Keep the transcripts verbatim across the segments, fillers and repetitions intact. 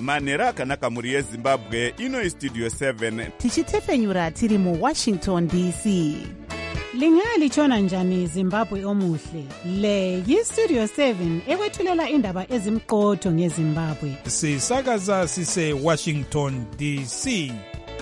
manhero akanaka mhuri yezimbabwe. Ino istudio seven tichitefenyura tiri muwashington D C. Lingalitshona njani Zimbabwe omuhle? Le yistudio seven ekwethulela indaba ezimqotho ngeZimbabwe. Sisakaza sise Washington D C.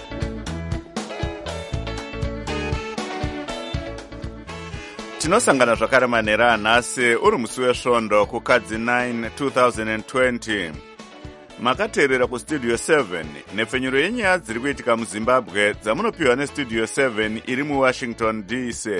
tinosangana zvakare manhero anhasi uri musi wesvondo kukadzi nine two thousand twenty. Makateerera kustudio seven nepfenyuro yenyaya dziri kuitika muzimbabwe dzamunopiwa nestudio seven iri muwashington D C.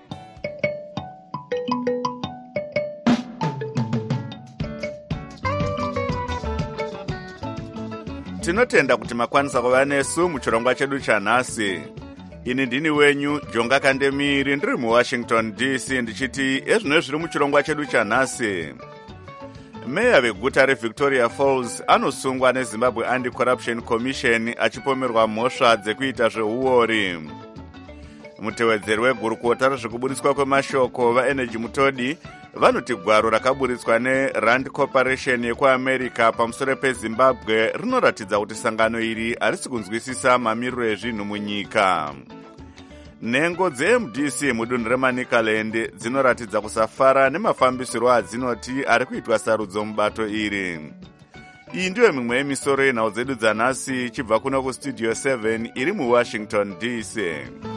Tinotenda kuti makwanisa kuva nesu muchirongwa chedu chanhasi. Ini ndini wenyu Jonga Kandemiri ndiri muwashington D C ndichiti ezvino zviri muchirongwa chedu chanhasi. Meya veguta reVictoria Falls anosungwa neZimbabwe Anti-Corruption Commission achipomerwa mhosva dzekuita zveuori. Mutevedzeri wegurukota rezvekuburitswa kwemashoko vaEnergy Mutodi vanoti gwaro rakaburitswa neRand Corporation yekuAmerica pamusoro peZimbabwe rinoratidza kuti sangano iri harisi kunzwisisa mamiriro ezvinhu munyika. Nhengo dze-M D C mudunhu reManicaland dzinoratidza kusafara nemafambisiro adzinoti ari kuitwa sarudzo mubato iri. Iyi ndiyo mimwe yemisoro yenhau dzedu dzanhasi chibva kuno kustudio seven iri muwashington D C.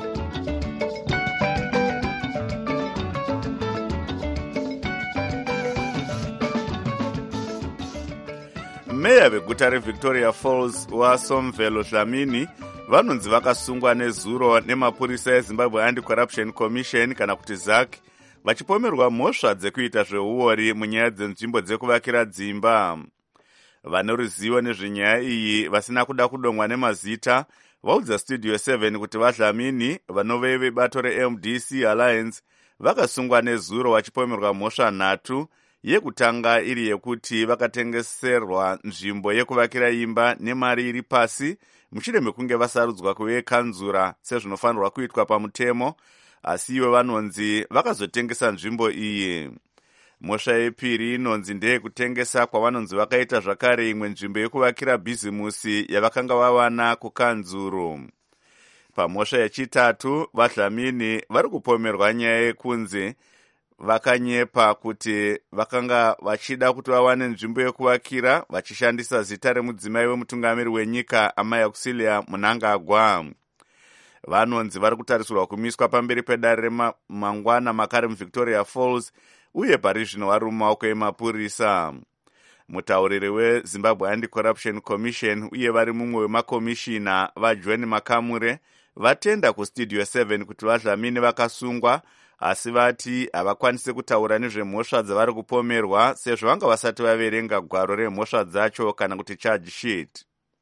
Meya veguta reVictoria Falls waSomvelo Dlamini vanonzi vakasungwa nezuro nemapurisa eZimbabwe Anti-Corruption Commission kana kuti Z A C vachipomerwa mhosva dzekuita zveuori munyaya dzenzvimbo dzekuvakira dzimba. Vane ruzivo nezvenyaya iyi vasina kuda kudomwa nemazita vaudza studio seven kuti vaDlamini vanovei vebato reM D C Alliance vakasungwa nezuro vachipomerwa mhosva nhatu. Yekutanga iri yekuti vakatengeserwa nzvimbo yekuvakira imba nemari iri pasi mushure mekunge vasarudzwa kuve kanzura sezvinofanirwa kuitwa pamutemo, asi ivo vanonzi vakazotengesa nzvimbo iyi. Mhosva yepiri inonzi ndeyekutengesa kwavanonzi vakaita zvakare imwe nzvimbo yekuvakira bhizimusi yavakanga vawana kukanzuru. Pamhosva yechitatu vaDlamini vari kupomerwa nyaya yekunzi vakanyepa kuti vakanga vachida kuti vawane nzvimbo yekuvakira vachishandisa zita remudzimai wemutungamiri wenyika Amai Auxilia Mnangagwa. Vanonzi vari kutarisirwa kumiswa pamberi pedare remangwana makare muVictoria Falls uye pari zvino vari mumaoko emapurisa. Mutauriri weZimbabwe Anti-Corruption Commission uye vari mumwe wemakomishina vaJohn Makamure vatenda kustudio seven kuti vaDlamini vakasungwa, asi vati havakwanisi kutaura nezvemhosva dzavari kupomerwa sezvo vanga vasati vaverenga gwaro remhosva dzacho kana kuti charge sheet.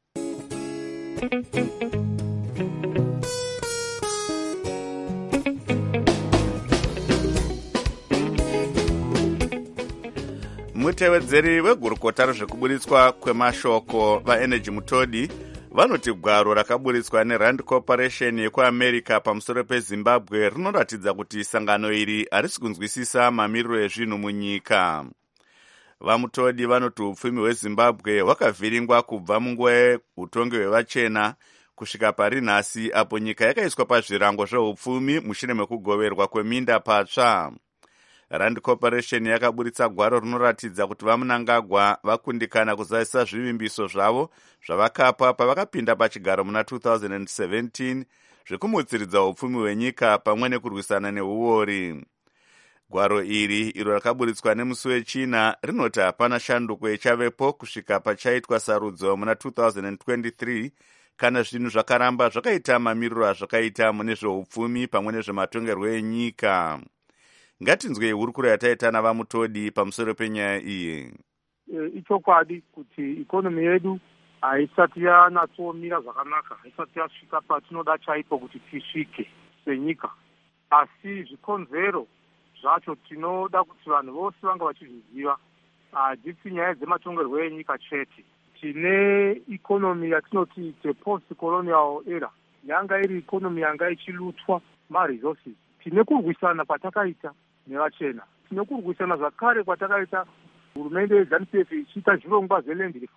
Mutevedzeri wegurukota rezvekuburitswa kwemashoko vaEnergy Mutodi vanoti gwaro rakaburitswa neRand Corporation yekuAmerica pamusoro peZimbabwe rinoratidza kuti sangano iri harisi kunzwisisa mamiriro ezvinhu munyika. VaMutodi vanoti upfumi hweZimbabwe hwakavhiringwa kubva munguva yeutongi hwevachena kusvika pari nhasi apo nyika yakaiswa pazvirango zveupfumi mushure mekugoverwa kweminda patsva. Rand Corporation yakaburitsa gwaro rinoratidza kuti vaMnangagwa vakundikana kuzadzisa zvivimbiso zvavo zvavakapa pavakapinda pachigaro muna two thousand seventeen zvekumutsiridza upfumi hwenyika pamwe nekurwisana neuori. Gwaro iri iro rakaburitswa nemusi wechina rinoti hapana shanduko ichavepo kusvika pachaitwa sarudzo muna two thousand twenty-three kana zvinhu zvakaramba zvakaita mamiriro azvakaita mune zveupfumi pamwe nezvematongerwo enyika. Ngatinzwe hurukuro yataita navaMutodi pamusoro penyaya iyi. Ichokwadi kuti ikonomi yedu haisati yanatsomira zvakanaka, haisati yasvika patinoda chaipo kuti tisvike senyika. Asi zvikonzero zvacho tinoda kuti vanhu vose vanga vachizviziva. Hadzisi nyaya dzematongerwo enyika chete. Tine ikonomi yatinoti post colonial era. Yanga iri ikonomi yanga ichilutwa maresources. Tine kurwisana kwatakaita nevachena. Tine kurwisana zvakare kwatakaita hurumende yeZANU-P F ichiita zvirongwa zveland reform.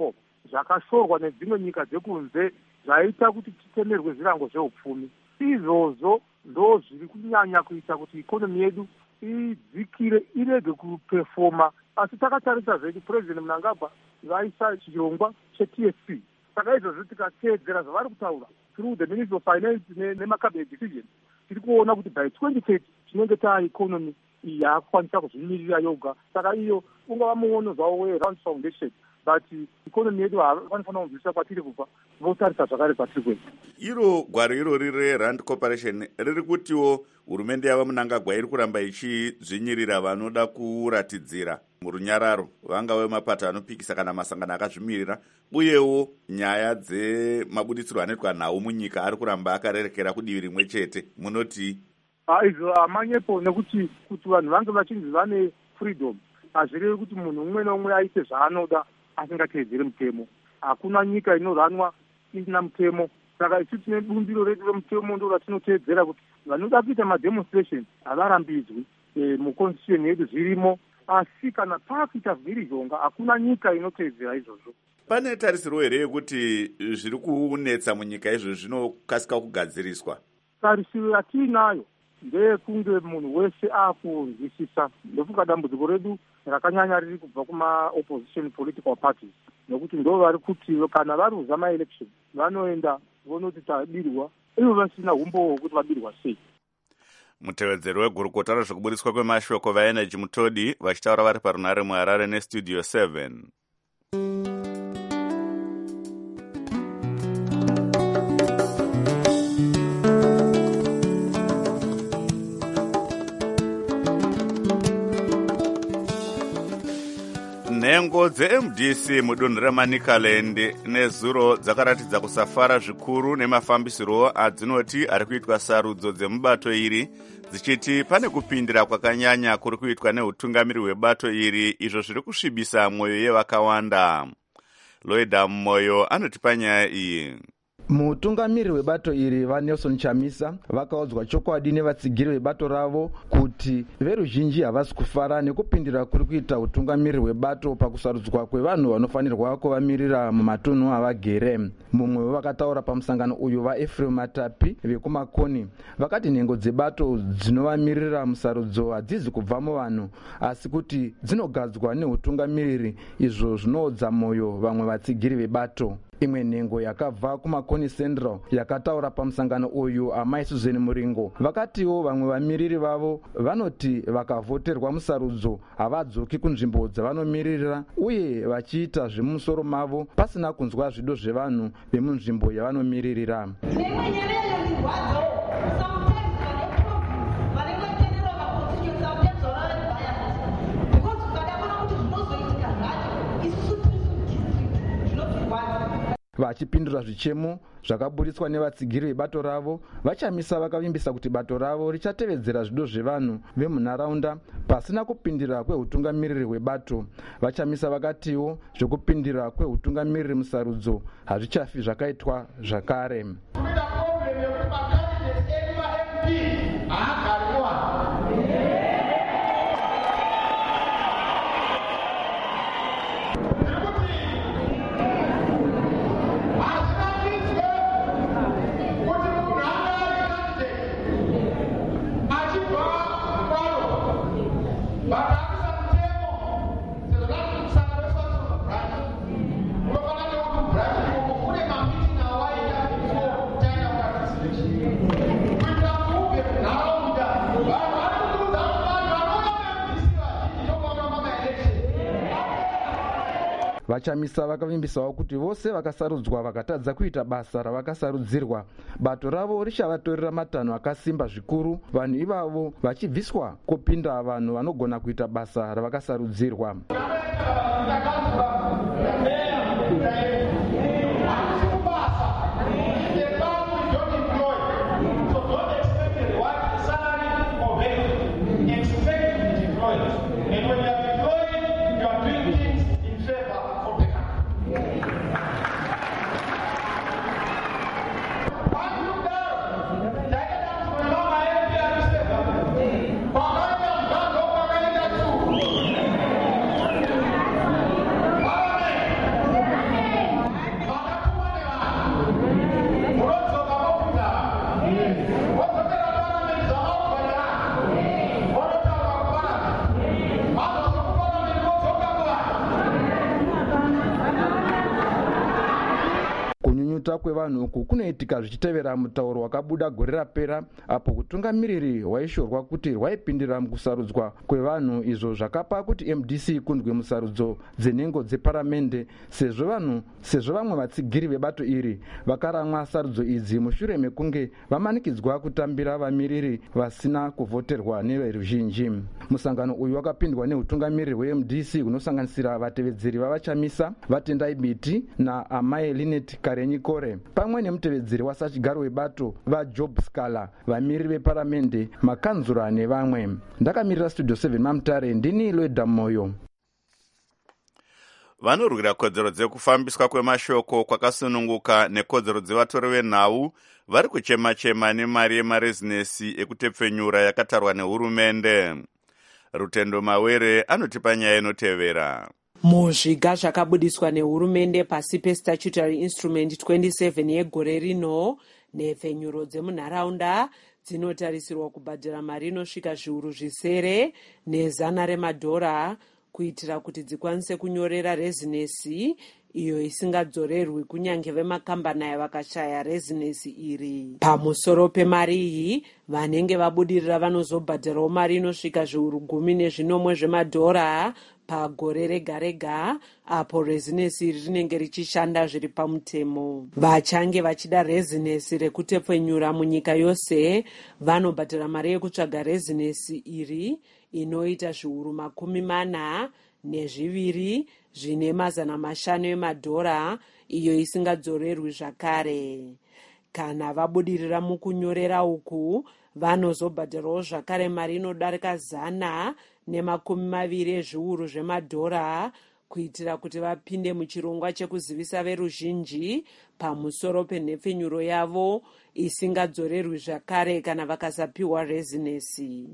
zvakashorwa nedzimwe nyika dzekunze zvaita kuti titemerwe zvirango zveupfumi. Izvozvo ndo zviri kunyanya kuita kuti ikonomi yedu idzikire irege kupefoma. Asi takatarisa zvedu President Mnangagwa vaisa chirongwa che-T S P. Saka izvozvo tikateedzera zvavari kutaura through the Ministry of Finance nemacabinet decision, tiri kuona kuti by twenty thirty tinenge taa ikonomi iyi yaakukwanisa kuzvimirira yoga. Saka iyo ungava muono zvavo weRand Foundation, but ikonomi yedu vanofanira kunzwisisa kwatiri kubva, votarisa zvakare kwatiri kuenda. Iro gwaro irori reRand Corporation riri kutiwo hurumende yava Mnangagwa iri kuramba ichizvinyirira vanoda kuratidzira murunyararo, vangave mapato anopikisa kana masangano akazvimirira, uyewo nyaya dzemabuditsiro anoitwa nawo munyika ari kuramba akarerekera kudivi rimwe chete. Munoti izvo amanyepo, nekuti kuti vanhu vange vachinzi vane freedom hazvirevi kuti munhu umwe neumwe aite zvaanoda asingateedzeri mutemo. Hakuna nyika inoranwa isina mutemo. Saka isu tine bumbiro redu remutemo ndo ratinoteedzera kuti vanoda kuita mademonstration havarambidzwi. E, muconstitution yedu zvirimo, asi kana pakuita mhirizhonga hakuna nyika inoteedzera izvozvo. Pane tarisiro here yekuti zviri kunetsa munyika izvo zvinokasika kugadziriswa? Tarisiro yatiinayo ndeyekunge munhu wese akunzwisisa, ndofunga dambudziko redu rakanyanya riri kubva kuma-opposition political parties, nokuti ndo vari kuti kana varuza maelection vanoenda vonoti tabirwa, ivo vasina umbo hwokuti vabirwa sei. Mutevedzeri wegurukota rezvekubudiswa kwemashoko vaenergy Mutodi vachitaura vari parunare muHarare nestudio seven. Nhengo dze-M D C mudunhu reManicaland nezuro dzakaratidza kusafara zvikuru nemafambisiro adzinoti ari kuitwa sarudzo dzemubato iri, dzichiti pane kupindira kwakanyanya kuri kuitwa neutungamiri hwebato iri, izvo zviri kusvibisa mwoyo yevakawanda. Loida Moyo anoti panyaya iyi. Mutungamiri webato iri vaNelson Chamisa vakaudzwa chokwadi nevatsigiri vebato ravo kuti veruzhinji havasi kufara nekupindira kuri kuita utungamiri hwebato pakusarudzwa kwevanhu vanofanirwa kuvamirira mumatunhu avagere. Mumwe wevakataura pamusangano uyu vaEphraim Matapi vekumakoni vakati nhengo dzebato dzinovamirira musarudzo hadzizi kubvamo vanhu, asi kuti dzinogadzwa neutungamiriri, izvo zvinoodza mwoyo vamwe vatsigiri vebato. Imwe nhengo yakabva kumakoni Central yakataura pamusangano uyu amai Suzeni Muringo vakatiwo vamwe vamiriri vavo vanoti vakavhoterwa musarudzo havadzoki kunzvimbo dzavanomirira, uye vachiita zvemumusoro mavo pasina kunzwa zvido zvevanhu vemunzvimbo yavanomiririra. Vachipindura zvichemo zvakaburitswa nevatsigiri vebato ravo, vaChamisa vakavimbisa kuti bato ravo richatevedzera zvido zvevanhu vemunharaunda pasina kupindira kweutungamiriri hwebato. VaChamisa vakatiwo zvekupindira kweutungamiriri musarudzo hazvichafi zvakaitwa zvakare. VaChamisa vakavimbisawo kuti vose vakasarudzwa vakatadza kuita basa ravakasarudzirwa, bato ravo richavatorera matanho akasimba zvikuru, vanhu ivavo vachibviswa kupinda vanhu vanogona kuita basa ravakasarudzirwa. kufuta kwevanhu uku kunoitika zvichitevera mutauro wakabuda gore rapera apo utungamiriri hwaishorwa kuti hwaipindira mukusarudzwa kwevanhu, izvo zvakapa kuti M D C ikundwe musarudzo dzenhengo dzeparamende sezvo vanhu sezvo vamwe vatsigiri vebato iri vakaramwa sarudzo idzi mushure mekunge vamanikidzwa kutambira vamiriri vasina kuvhoterwa neveruzhinji. Musangano uyu wakapindwa neutungamiriri hwe-M D C hunosanganisira vatevedzeri vavachamisa vatendai biti naamai Linet Karenyikore pamwe nemutevedzeri wasachigaro webato vaJob Scala, vamiriri veparamende, makanzura nevamwe. Ndakamirira Studio seven Mamutare, ndini Loida Moyo. Vanorwira kodzero dzekufambiswa kwemashoko kwakasununguka nekodzero dzevatori venhau vari kuchema-chema nemari yemarezinesi ekutepfenyura yakatarwa nehurumende. Rutendo Mawere anotipa nyaya inotevera. Muzviga zvakabudiswa nehurumende pasi peStatutory Instrument twenty-seven yegore rino, nhepfenyuro dzemunharaunda dzinotarisirwa kubhadhira mari inosvika zviuru zvisere nezana remadhora kuitira kuti dzikwanise kunyorera rezinesi iyo isingadzorerwi kunyange vemakambani aya vakashaya rezinesi iri. Pamusoro pemari iyi, vanenge vabudirira vanozobhadhirawo mari inosvika zviuru gumi nezvinomwe zvemadhora pagore rega rega apo rezinesi iri rinenge richishanda zviri pamutemo. Vachange vachida rezinesi rekutepfenyura munyika yose vanobhadhira mari yekutsvaga rezinesi iri inoita zviuru makumi mana nezviviri zvine mazana mashanu emadhora iyo isingadzorerwi zvakare. Kana vabudirira mukunyorera uku vanozobhadhirawo zvakare mari inodarika zana nemakumi maviri ezviuru zvemadhora kuitira kuti vapinde muchirongwa chekuzivisa veruzhinji pamusoro penhepfenyuro yavo isingadzorerwi zvakare kana vakasapiwa rezinesi.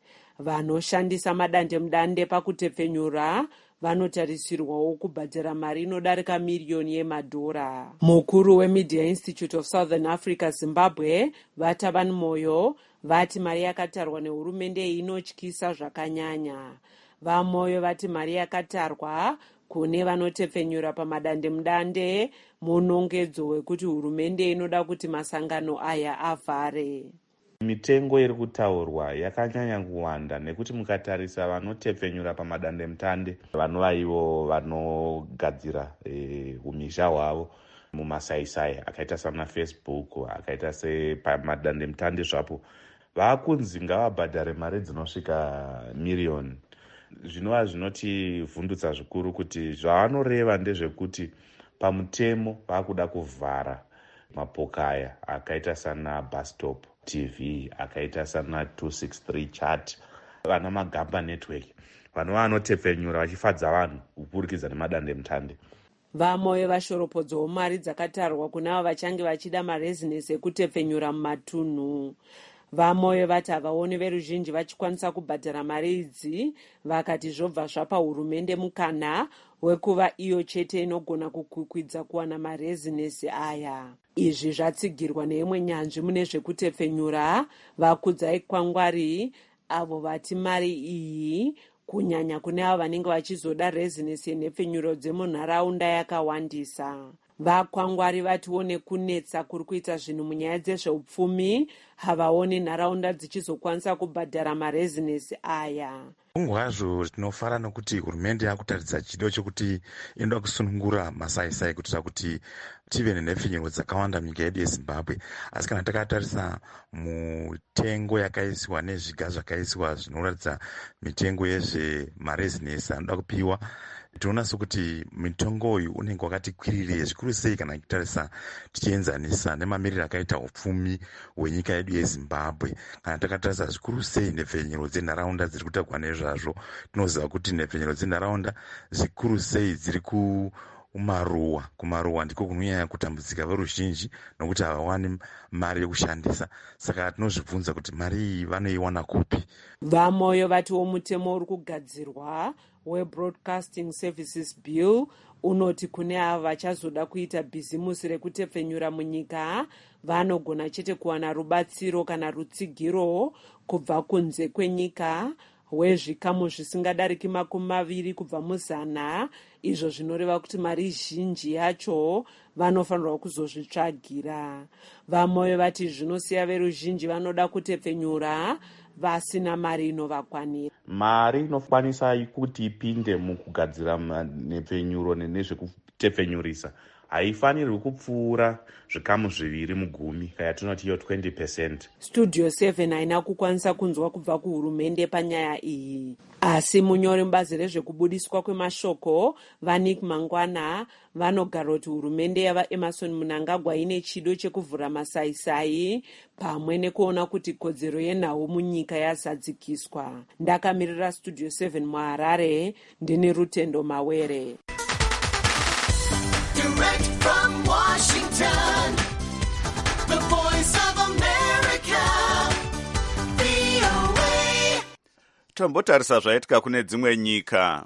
Vanoshandisa madandemutande pakutepfenyura vanotarisirwawo kubhadhira mari inodarika miriyoni yemadhora. Mukuru weMedia Institute of Southern Africa Zimbabwe Vatavan Moyo vati mari yakatarwa nehurumende inotyisa zvakanyanya. VaMoyo vati mari yakatarwa kune vanotepfenyura pamadandemutande munongedzo wekuti hurumende inoda kuti masangano aya avhare. Mitengo iri kutaurwa yakanyanya kuwanda nekuti mukatarisa vanotepfenyura pamadandemutande vanova ivo vanogadzira umisha e, hwavo mumasaisai akaita sana Facebook akaita sepamadandemutande zvapo vakunzi ngavabhadhare mari dzinosvika miriyoni. Zvinova zvinotivhundutsa zvikuru kuti zvavanoreva ndezvekuti pamutemo vakuda kuvhara mapokaya akaita sana Bustop T V akaita sana two sixty-three chat vana magamba network vanova vanotepfenyura vachifadza vanhu kupurikidza nemadandemutande. VaMoyo vashoropodzawo mari dzakatarwa kunavo vachange vachida marezinesi ekutepfenyura mumatunhu. VaMoyo vati havaoni veruzhinji vachikwanisa kubhadhara mari idzi, vakati zvobva zvapa hurumende mukana wekuva iyo chete inogona kukwikwidza kuwana marezinesi aya. Izvi zvatsigirwa neimwe nyanzvi mune zvekutepfenyura vakudzai kwangwari avo vati mari iyi kunyanya kune avo vanenge vachizoda rezinesi yenhepfenyuro dzemunharaunda yakawandisa. Vakwangwari vatiwo nekunetsa kuri kuita zvinhu munyaya dzezveupfumi havaoni nharaunda dzichizokwanisa kubhadhara marezinesi aya. Ungwazvo tinofara nokuti hurumende yakutaridza chido chokuti inoda kusunungura masaisai kuitira kuti tive nenhepfenyuro dzakawanda munyika yedu yeZimbabwe. Asi kana takatarisa mutengo yakaisiwa nezviga zvakaisiwa zvinoratidza mitengo yezvemarezinesi anoda kupiwa, tinoona sokuti mutongo uyu unenge wakati kwirirei zvikuru sei kana kutarisa tichienzanisa nemamiriro akaita upfumi hwenyika yedu yeZimbabwe. Kana takatarisa zvikuru sei nhepfenyuro dzenharaunda dziri kutakwa nezvazvo, tinoziva kuti nhepfenyuro dzenharaunda zvikuru sei dziri kumaruwa. Kumaruwa ndiko kunonyanya kutambudzika veruzhinji nokuti havawani mari yekushandisa. Saka tinozvibvunza kuti mari iyi vanoiwana kupi. VaMoyo vatiwo mutemo uri kugadzirwa weBroadcasting Services Bill unoti kune ava vachazoda kuita bhizimusi rekutepfenyura munyika vanogona chete kuwana rubatsiro kana rutsigiro kubva kunze kwenyika hwezvikamu zvisingadariki makumi maviri kubva muzana, izvo zvinoreva kuti mari zhinji yacho vanofanirwa kuzozvitsvagira. Vamoyo vati zvinosiya veruzhinji vanoda kutepfenyura vasina mari inovakwanira. Mari inokwanisa kuti ipinde mukugadzira nepfenyuro nezvekutepfenyurisa haifanirwi kupfuura zvikamu zviviri mugumi, kaya tinoti iyo twenty percent. Studio seven haina kukwanisa kunzwa kubva kuhurumende panyaya iyi. Asi munyori mubazi rezvekubudiswa kwemashoko vaNick Mangwana vanogara kuti hurumende yava Emerson Mnangagwa ine chido chekuvhura masaisai pamwe nekuona kuti kodzero yenhau munyika yazadzikiswa. Ndakamirira Studio seven muHarare, ndini Rutendo Mawere. Direct from Washington, the voice of America, V O A. Tombotarisa zvaitika kune dzimwe nyika.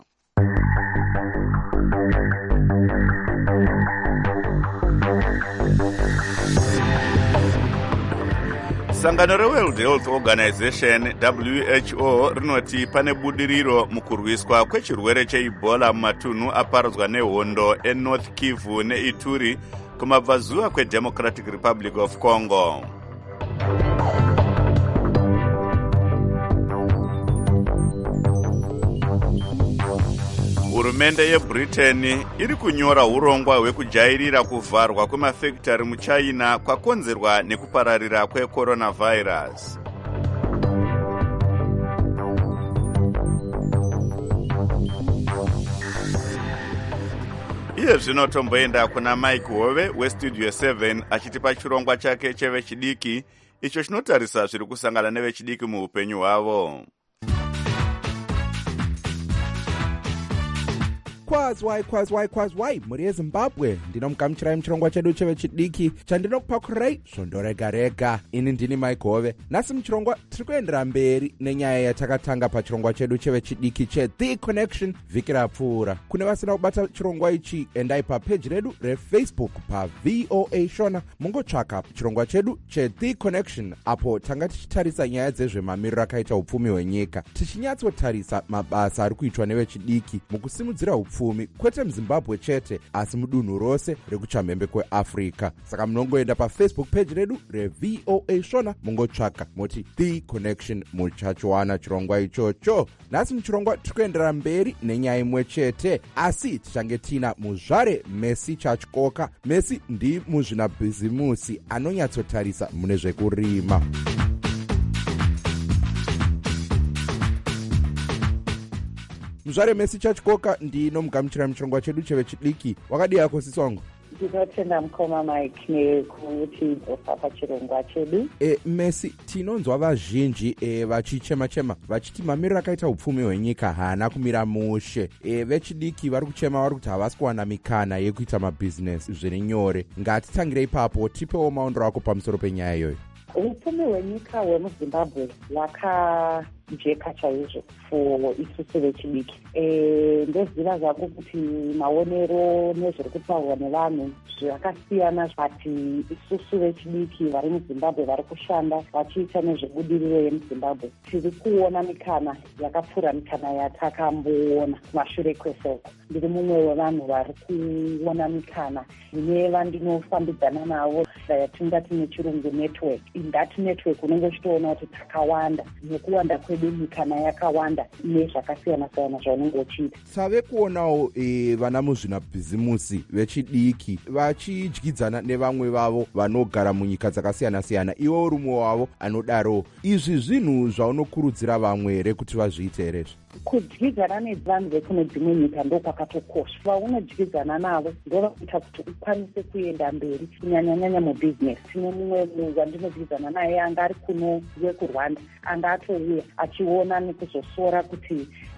Sangano reWorld Health Organization W H O rinoti pane budiriro mukurwiswa kwechirwere cheEbola mumatunhu aparadzwa nehondo eNorth Kivu neIturi kumabvazuva kweDemocratic Republic of Congo. Hurumende yeBritain iri kunyora urongwa hwekujairira kuvharwa kwemafekitari muChina kwakonzerwa nekupararira kwecoronavirus. Iye zvino tomboenda kuna Mike Hove weStudio seven achitipa chirongwa chake chevechidiki icho chinotarisa zviri kusangana nevechidiki muupenyu hwavo. Kwazwai kwazwai kwazwai muri yeZimbabwe, ndinomugamuchirai muchirongwa chedu chevechidiki chandinokupakurai zvondorega rega. Ini ndini Mike Hove. Nhasi muchirongwa tiri kuendera mberi nenyaya yatakatanga pachirongwa chedu chevechidiki cheThe Connection vhiki rapfuura. Kune vasina kubata chirongwa ichi, endai papeji redu reFacebook paV O A Shona mungotsvaka chirongwa chedu cheThe Connection, apo tanga tichitarisa nyaya dzezvemamiriro akaita upfumi hwenyika, tichinyatsotarisa mabasa ari kuitwa nevechidiki mukusimudzira upfumi kwete muZimbabwe chete asi mudunhu rose rekuchamhembe kweAfrica. Saka munongoenda paFacebook page redu reV O A Shona mungotsvaka moti The Connection muchachiwana chirongwa ichocho. Nhasi muchirongwa tikuendera mberi nenyaya imwe chete, asi tichange tina muzvare Messi Chachikoka. Messi ndi muzvinabhizimusi anonyatsotarisa mune zvekurima. Muzvare Messi Chachikoka ndinomugamuchira muchirongwa chedu chevechidiki. Wakadi yako Sisongo? Ndinotenda mukoma Mike nekuti ofa pachirongwa chedu. E, Messi, tinonzwa vazhinji e, vachichema-chema vachiti mamiriro akaita upfumi hwenyika haana kumira mushe. E, vechidiki vari kuchema vari kuti havasi kuwana mikana yekuita mabhizinesi zviri nyore. Ngatitangire ipapo, tipewo maondero ako pamusoro penyaya iyoyo. Upfumi hwenyika hwemuZimbabwe hwakajeka chaizvo for isusu vechidiki. E, ndoziva zvako kuti maonero nezviri kutaurwa nevanhu zvakasiyana, zvati isusu vechidiki vari muZimbabwe vari kushanda vachiita nezvebudiriro yemuZimbabwe tiri kuona mikana yakapfuura mikana yatakamboona kumashure kwesoko. Ndiri mumwe wevanhu vari kuona mikana ine vandinofambidzana navo yatingati nechirungu network. In that network unenge uchitoona kuti takawanda, nekuwanda kwedu mikana yakawanda nezvakasiyana siyana zvaunenge uchiita. Save kuonawo e, vana muzvinabhizimusi vechidiki vachidyidzana nevamwe vavo vanogara munyika dzakasiyana siyana, iwo rumwe wavo anodaro. Izvi zvinhu zvaunokurudzira vamwe here kuti vazviite here? Kudyidzana nevanhu vekune dzimwe nyika ndokwakatokosha. Vaunodyidzana navo ndovanoita kuti ukwanise kuenda mberi kunyanyanyanya mubhizinesi. Tine mumwe wandinodyidzana naye anga ari kuno wekuRwanda, anga atouya achiona nekuzosora kuti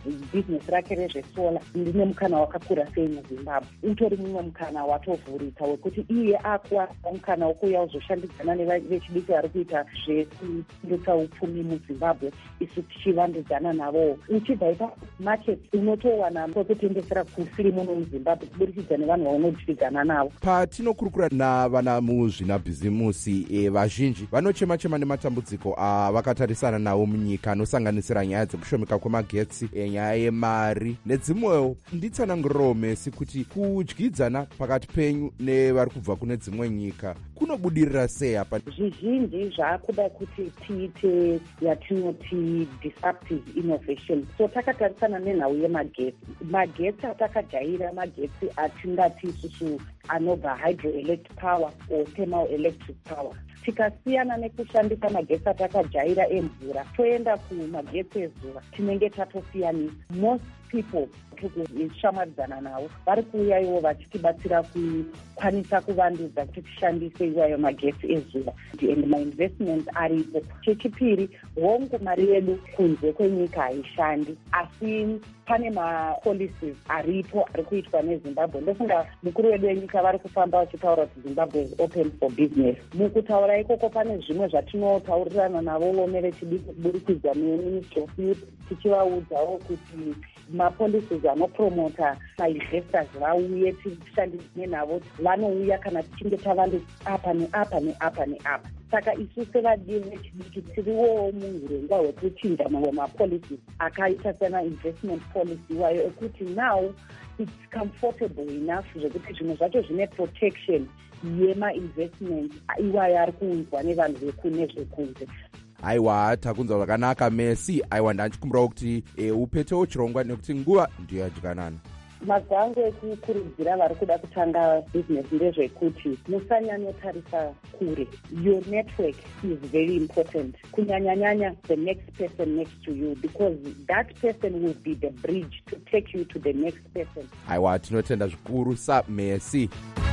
bhizinesi rake rezvesola rine mukana wakakura sei muzimbabwe. Utori mumwe mukana watovhurika wekuti iye akuwana mukana wokuuya uzoshandidzana nevechidiki vari kuita zvekupindutsa upfumi muzimbabwe, isu tichivandudzana navowo. Uchibva ipapo market unotowana kwekutengesera kusiri muno muzimbabwe kuburikidza nevanhu vaunodyidzana navo. Patinokurukura navana muzvinabhizimusi e, vazhinji vanochema-chema nematambudziko avakatarisana nawo munyika anosanganisira nyaya dzekushomeka kwemagetsi, e, nyaya yemari nedzimwewo. Nditsanangurirawo Messi kuti kudyidzana pakati penyu nevari kubva kune dzimwe nyika kunobudirira sei apa? Zvizhinji zvaakuda kuti tiite yatinoti disruptive innovation. So takatarisana nenhau yemagetsi. Magetsi atakajaira magetsi atingati isusu anobva hydroelectric power or thermal electric power. Tikasiyana nekushandisa magetsi atakajaira emvura toenda kumagetsi ezuva, tinenge tatosiyanisa. Most people tishamwaridzana navo vari kuuya ivo vachitibatsira kukwanisa kuvandudza kuti tishandise iwayo magetsi ezuva, and mainvestment aripo. Chechipiri, hongu mari yedu kunze kwenyika haishandi, asi pane mapolicies aripo ari kuitwa nezimbabwe. Ndofunga mukuru wedu wenyika vari kufamba vachitaura kuti zimbabwe is open for business. Mukutaura ikoko pane zvimwe zvatinotaurirana navo nevechidiki kuburikidza neministry of youth, tichivaudzawo kuti mapolicies anopromota mainvestors vauye tishandise nenavo, vanouya kana tichinge tavandu apa neapa neapa neapa. Saka isu sevadii vechidiki tiriwo muhurongwa hwekuchinja mamwe mapolicies akaita sena investment policy wayo ekuti now it's comfortable enough zvekuti zvimwe zvacho zvine protection yema-investment iwayo ari kuunzwa nevanhu vekune zvekunze. Aiwa, takunzwa zvakanaka Messi. Aiwa, ndanchikumbirawo kuti e, upetewo chirongwa nekuti nguva ndiyo yadyanana. Mazwi angu ekukurudzira vari kuda kutanga bhizinesi ndezvekuti musanyanyotarisa kure. Your network is very important. Kunyanya-nyanya the next person next to you, because that person will be the bridge to take you to the next person. Aiwa, tinotenda zvikuru sa Messi.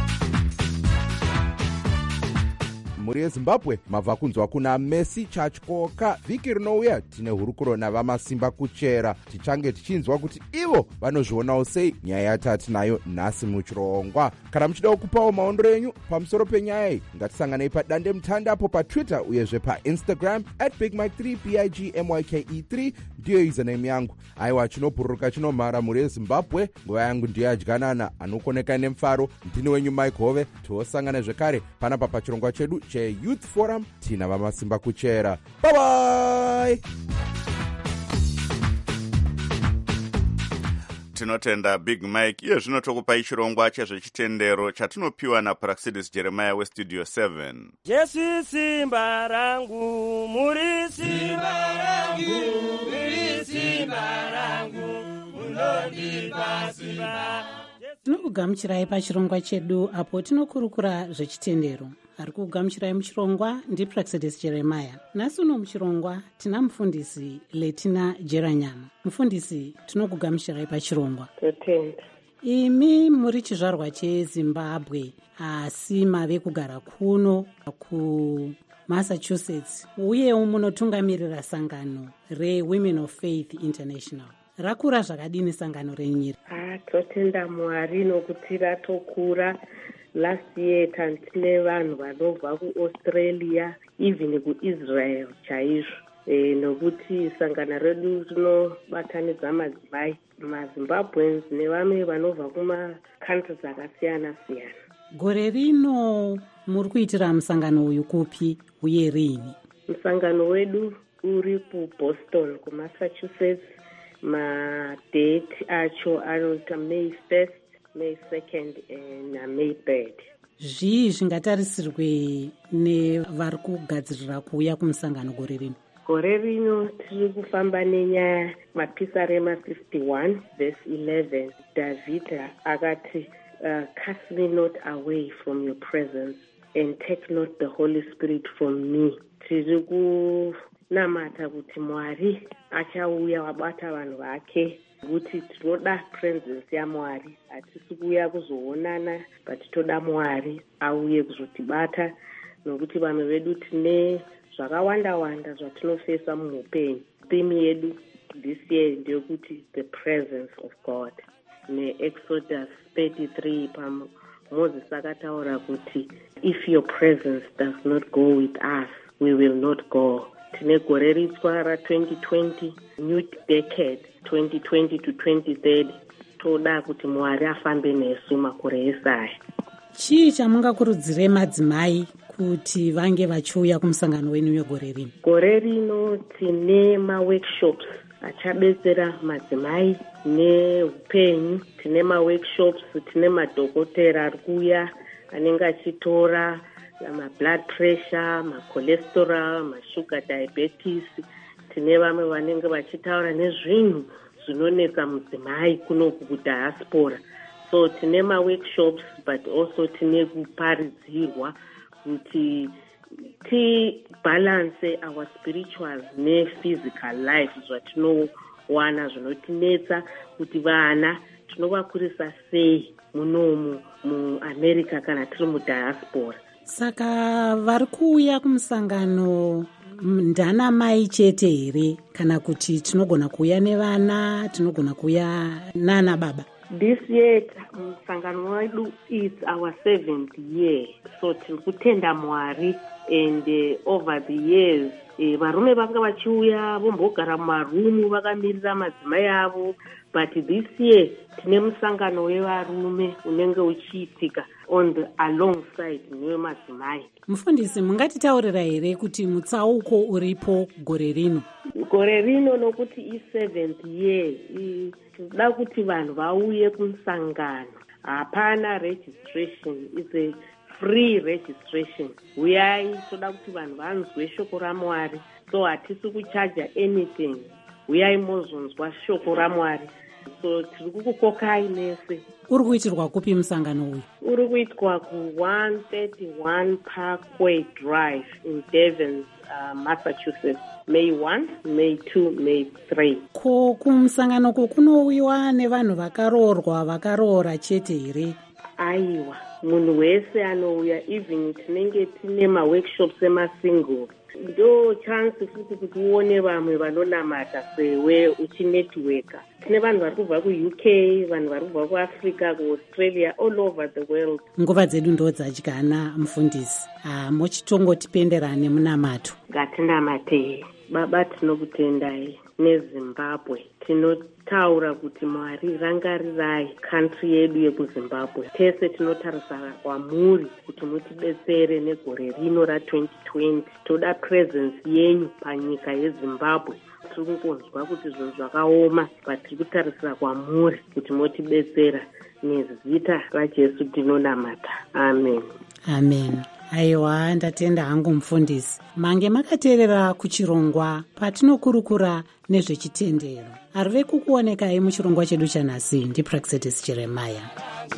Muri yeZimbabwe mabva kunzwa kuna Messi Chatyoka. Vhiki rinouya tine hurukuro navamasimba kuchera, tichange tichinzwa kuti ivo vanozvionawo sei nyaya yatati nayo nhasi muchirongwa. Kana muchidawo kupawo maondero enyu pamusoro penyaya iyi, ngatisanganei padande mutande apo paTwitter uyezve paInstagram at big mike three b i g m y k e three ndiyo username yangu. Aiwa, chinobhururuka chinomhara muri yeZimbabwe. Nguva yangu ndiyo yadyanana, anokoneka nemufaro. Ndini wenyu Mike Hove. Tosangana zvekare panapa pachirongwa chedu Youth Forum. Tina vamasimba kuchera. Bye bye. Tinotenda Big Mike. Iye zvino tokupai chirongwa chezvechitendero chatinopiwa naPraxidis Jeremiah weStudio seven. Jesu simba rangu, muri simba rangu, muri simba rangu, unondipa simba. Tinokugamuchirai pachirongwa chedu apo tinokurukura zvechitendero. Ari kugamuchirai muchirongwa ndiPraxidis Jeremiah. Nhasi uno muchirongwa tina mufundisi Letina Jeranyama. Mufundisi, tinokugamuchirai pachirongwa. Totenda. Imi muri chizvarwa cheZimbabwe asi mave kugara kuno kuMassachusetts, uyewo munotungamirira sangano reWomen of Faith International. Rakura zvakadini sangano renyiri? Ah, totenda Mwari nokuti ratokura. Last year tantine vanhu vanobva kuAustralia, even kuIsrael chaizvo. E, nokuti sangano redu rinobatanidza madzimai maZimbabweans nevamwe vanobva kuma-countries akasiyana siyana. Gore rino muri kuitira musangano uyu kupi uye rini? Musangano wedu uri kuBoston kuMassachusetts. Madate acho anoita May first, May second na May third. Zvii zvingatarisirwe nevari kugadzirira kuuya kumusangano gore rino? Gore rino tiri kufamba nenyaya mapisarema fifty-one verse eleven. Davhidha akati, uh, cast me not away from your presence and take not the Holy Spirit from me. Tiri kunamata kuti Mwari achauya wabata vanhu vake, kuti tinoda presence yaMwari. Hatisi kuuya kuzoonana, but toda Mwari auye kuzotibata, nokuti vanhu vedu tine zvakawanda wanda zvatinofesa muupenyu. Theme yedu this year ndeyekuti the presence of God. NeExodus thirty-three pam Moses akataura kuti if your presence does not go with us, we will not go. Tine gore ritsva ra twenty twenty, new decade twenty twenty to twenty thirty. Toda kuti Mwari afambe nesu makore esaya. Chii chamungakurudzire madzimai kuti vange vachiuya kumusangano wenu wegore rino? Gore rino tine ma-workshops achabetsera madzimai neupenyu. Tine ma-workshops, tine madhokotera ari kuuya anenge achitora ma-blood pressure, ma-cholesterol, ma-sugar diabetes. Tine vamwe vanenge vachitaura nezvinhu zvinonetsa mudzimai kunoku kudiaspora. So tine ma-workshops but also tine kuparidzirwa kuti ti balance our spiritual ne-physical life zvatinowana zvinotinetsa kuti vana tinovakurisa sei munomu muamerica kana tiri mudiaspora. Saka vari kuuya kumusangano ndana mai chete here kana kuti tinogona kuuya nevana, tinogona kuuya nana baba? This year musangano wedu is our seventh year, so tiri kutenda Mwari. And uh, over the years eh, varume vanga vachiuya vombogara mumarumu vakamirira madzimai avo, but this year tine musangano wevarume unenge uchiitika on the alongside newemadzimai. Mufundisi, mungatitaurira here kuti mutsauko uripo gore rino? Gore rino nokuti i-seventh year tinoda kuti vanhu vauye kumusangano. Hapana registration, it's a free registration. Uyai, toda kuti vanhu vanzwe shoko raMwari, so hatisi kuchaja anything. Uyai mozonzwa shoko raMwari. So tiri kukukokai nese. Uri kuitirwa kupi musangano uyu? Uri kuitwa ku one thirty-one Parkway Drive in Devon, uh, Massachusetts. May one, May two, May three. Ko kumusangano ko kunouyiwa nevanhu vakaroorwa vakaroora chete here? Aiwa, munhu wese anouya, even tinenge tine ma-workshops ema-single. Ndo chance futi kuti uone vamwe vanonamata sewe uchinetworka. Tine vanhu vari kubva ku-U K, vanhu vari kubva ku-Africa, ku-Australia, all over the world. Nguva dzedu ndo dzadyana, mufundisi. Ah, mochitongotipenderane munamato. Ngatinamate. Baba tinokutendai neZimbabwe. Tinotaura kuti Mwari rangarirai country yedu yekuZimbabwe. Tese tinotarisa kwamuri kuti mutibetsere negore rino ra twenty twenty. Toda presence yenyu panyika yeZimbabwe. Tiri kungonzwa kuti zvinhu zvakaoma, but tiri kutarisira kwamuri kuti mutibetsera. Nezita raJesu tinonamata. Amen. Amen. Aiwa, ndatenda hangu mufundisi. Mange makateerera kuchirongwa patinokurukura nezvechitendero. Arive kukuonekai muchirongwa chedu chanhasi ndiPraxedis Jeremiah.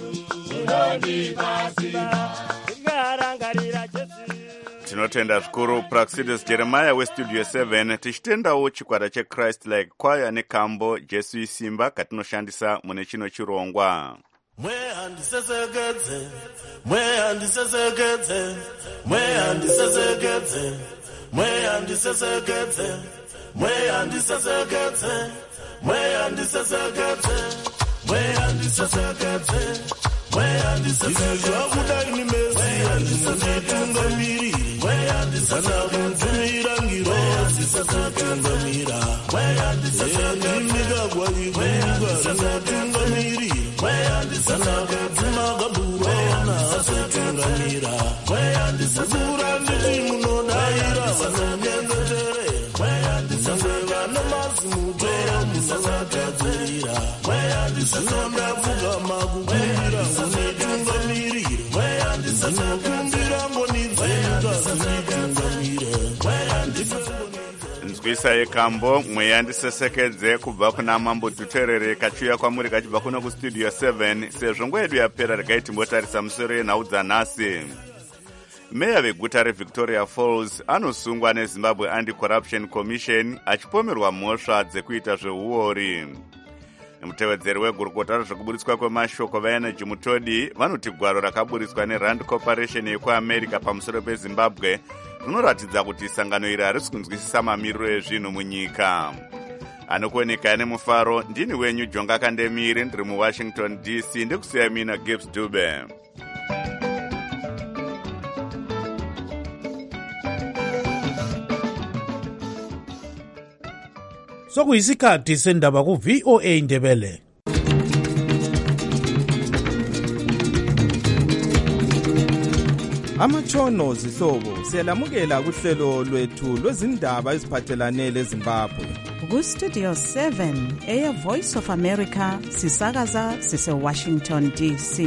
Tinotenda zvikuru Praxedis Jeremiah westudio seven, tichitendawo chikwata cheChrist Like Choir nekambo Jesu isimba katinoshandisa mune chino chirongwa. Mwe handisesegedze, mwe handisesegedze, mwe handisesegedze, mwe handisesegedze, mwe handisesegedze, mwe handisesegedze, mwe handisesegedze, mwe handisesegedze. Zvakuda ini mesi handisesegedze, mwe handisesegedze, ngiro handisesegedze, mwe handisesegedze, nimigagwa igwa nzwisa yekambo mweyandisesekedze kubva kuna mambo Duterere kachiuya kwamuri kachibva kuno kustudio seven. Sezvo nguva yedu yapera regai timbotarisa musoro yenhau dzanhasi. Meya veguta reVictoria Falls anosungwa neZimbabwe Anti-Corruption Commission achipomerwa mhosva dzekuita zveuori. Mutevedzeri wegurukota rezvekuburitswa kwemashoko vaenergy Mutodi vanoti gwaro rakaburitswa neRand Corporation yekuAmerica pamusoro peZimbabwe rinoratidza kuti sangano iri harisi kunzwisisa mamiriro ezvinhu munyika. anokuoneka nemufaro. Ndini wenyu Jonga Kandemiri, ndiri muWashington D C. Ndikusiya mina Gibbs Dube. Sokuyisikhathi sendaba ku V O A Ndebele. Amatshono zihlobo siyalamukela kuhlelo lwethu lwezindaba eziphathelane leZimbabwe. Ku Studio seven eya Voice of America sisakaza sise Washington D C.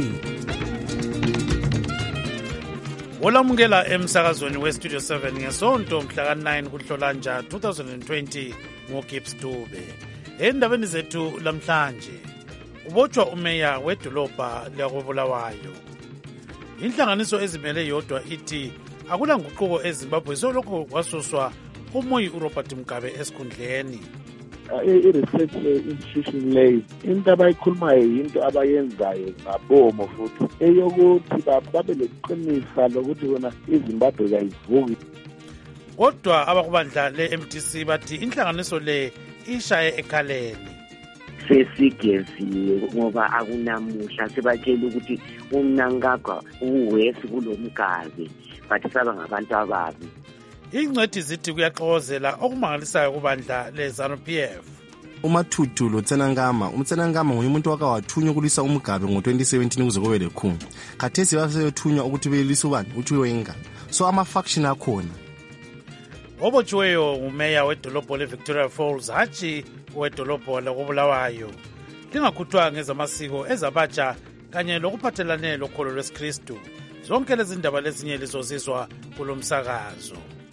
Olamukela emsakazweni we Studio seven ngesonto mhla ka nine kuNhlolanja twenty twenty ngoGibbs Dube. Endabeni zethu lamhlanje ubotshwa umeya wedolobha lakoBulawayo. Inhlanganiso ezimele yodwa ithi akula nguquko eZimbabwe solokho kwasuswa uMoyi uRobert Mugabe esikhundleni. I-research institution leyo into abayikhulumayo yinto abayenzayo ngabomo futhi eyokuthi babe leqinisa lokuthi wona iZimbabwe kayivuki. Kodwa abakubandla le-M D C bathi inhlanganiso le ishaye ekhaleni. Sesigeziwe ngoba akunamuhla sebatshela ukuthi umnankagwa uwesi kulomgabe bathi saba ngabantu ababi. Ingcwethi zithi kuyaxokozela okumangalisayo kubandla le-ZANU P F. uMathuthu loTsenangama uMtsenangama nguye umuntu waka wathunywa ukulisa uMugabe ngo twenty seventeen ukuze kube lekhulu. Khathesi baseyothunywa ukuthi belisa ubani uThiwe ingane. So ama faction akhona. Obotshiweyo ngumeya wedolobho leVictoria Falls hatshi wedolobho lakoBulawayo. Lingakhuthwa ngezamasiko ezabatsha kanye lokuphathelane lokholo lwesikristu. Zonke lezi ndaba lezinye lizozizwa kulomsakazo.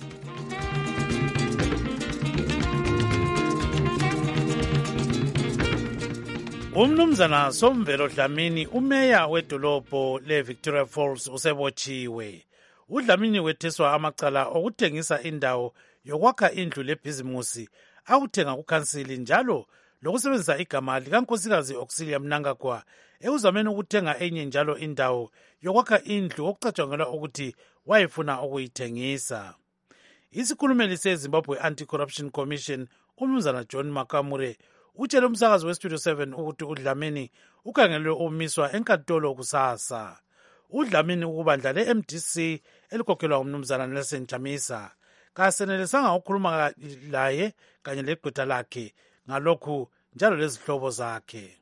Umnumzana Somvelo Dlamini umeya wedolobho leVictoria Falls usebotshiwe. uDlamini wetheswa amacala okuthengisa indawo yokwakha indlu lebhizimusi awuthenga kukhansili njalo lokusebenzisa igama likankosikazi Auxilia Mnangagwa ekuzameni ukuthenga enye njalo indawo yokwakha indlu okucatshangelwa ukuthi wayefuna ukuyithengisa. Isikhulumeli seZimbabwe Anti-Corruption Commission umnumzana John Makamure utshele umsakazi weStudio seven ukuthi uDlamini ukhangelwe umiswa enkantolo kusasa. uDlamini ukubandla le-M D C elikhokhelwa umnumzana Nelson Chamisa kasenelisanga ukukhuluma laye kanye legqwetha lakhe ngalokhu njalo lezihlobo zakhe.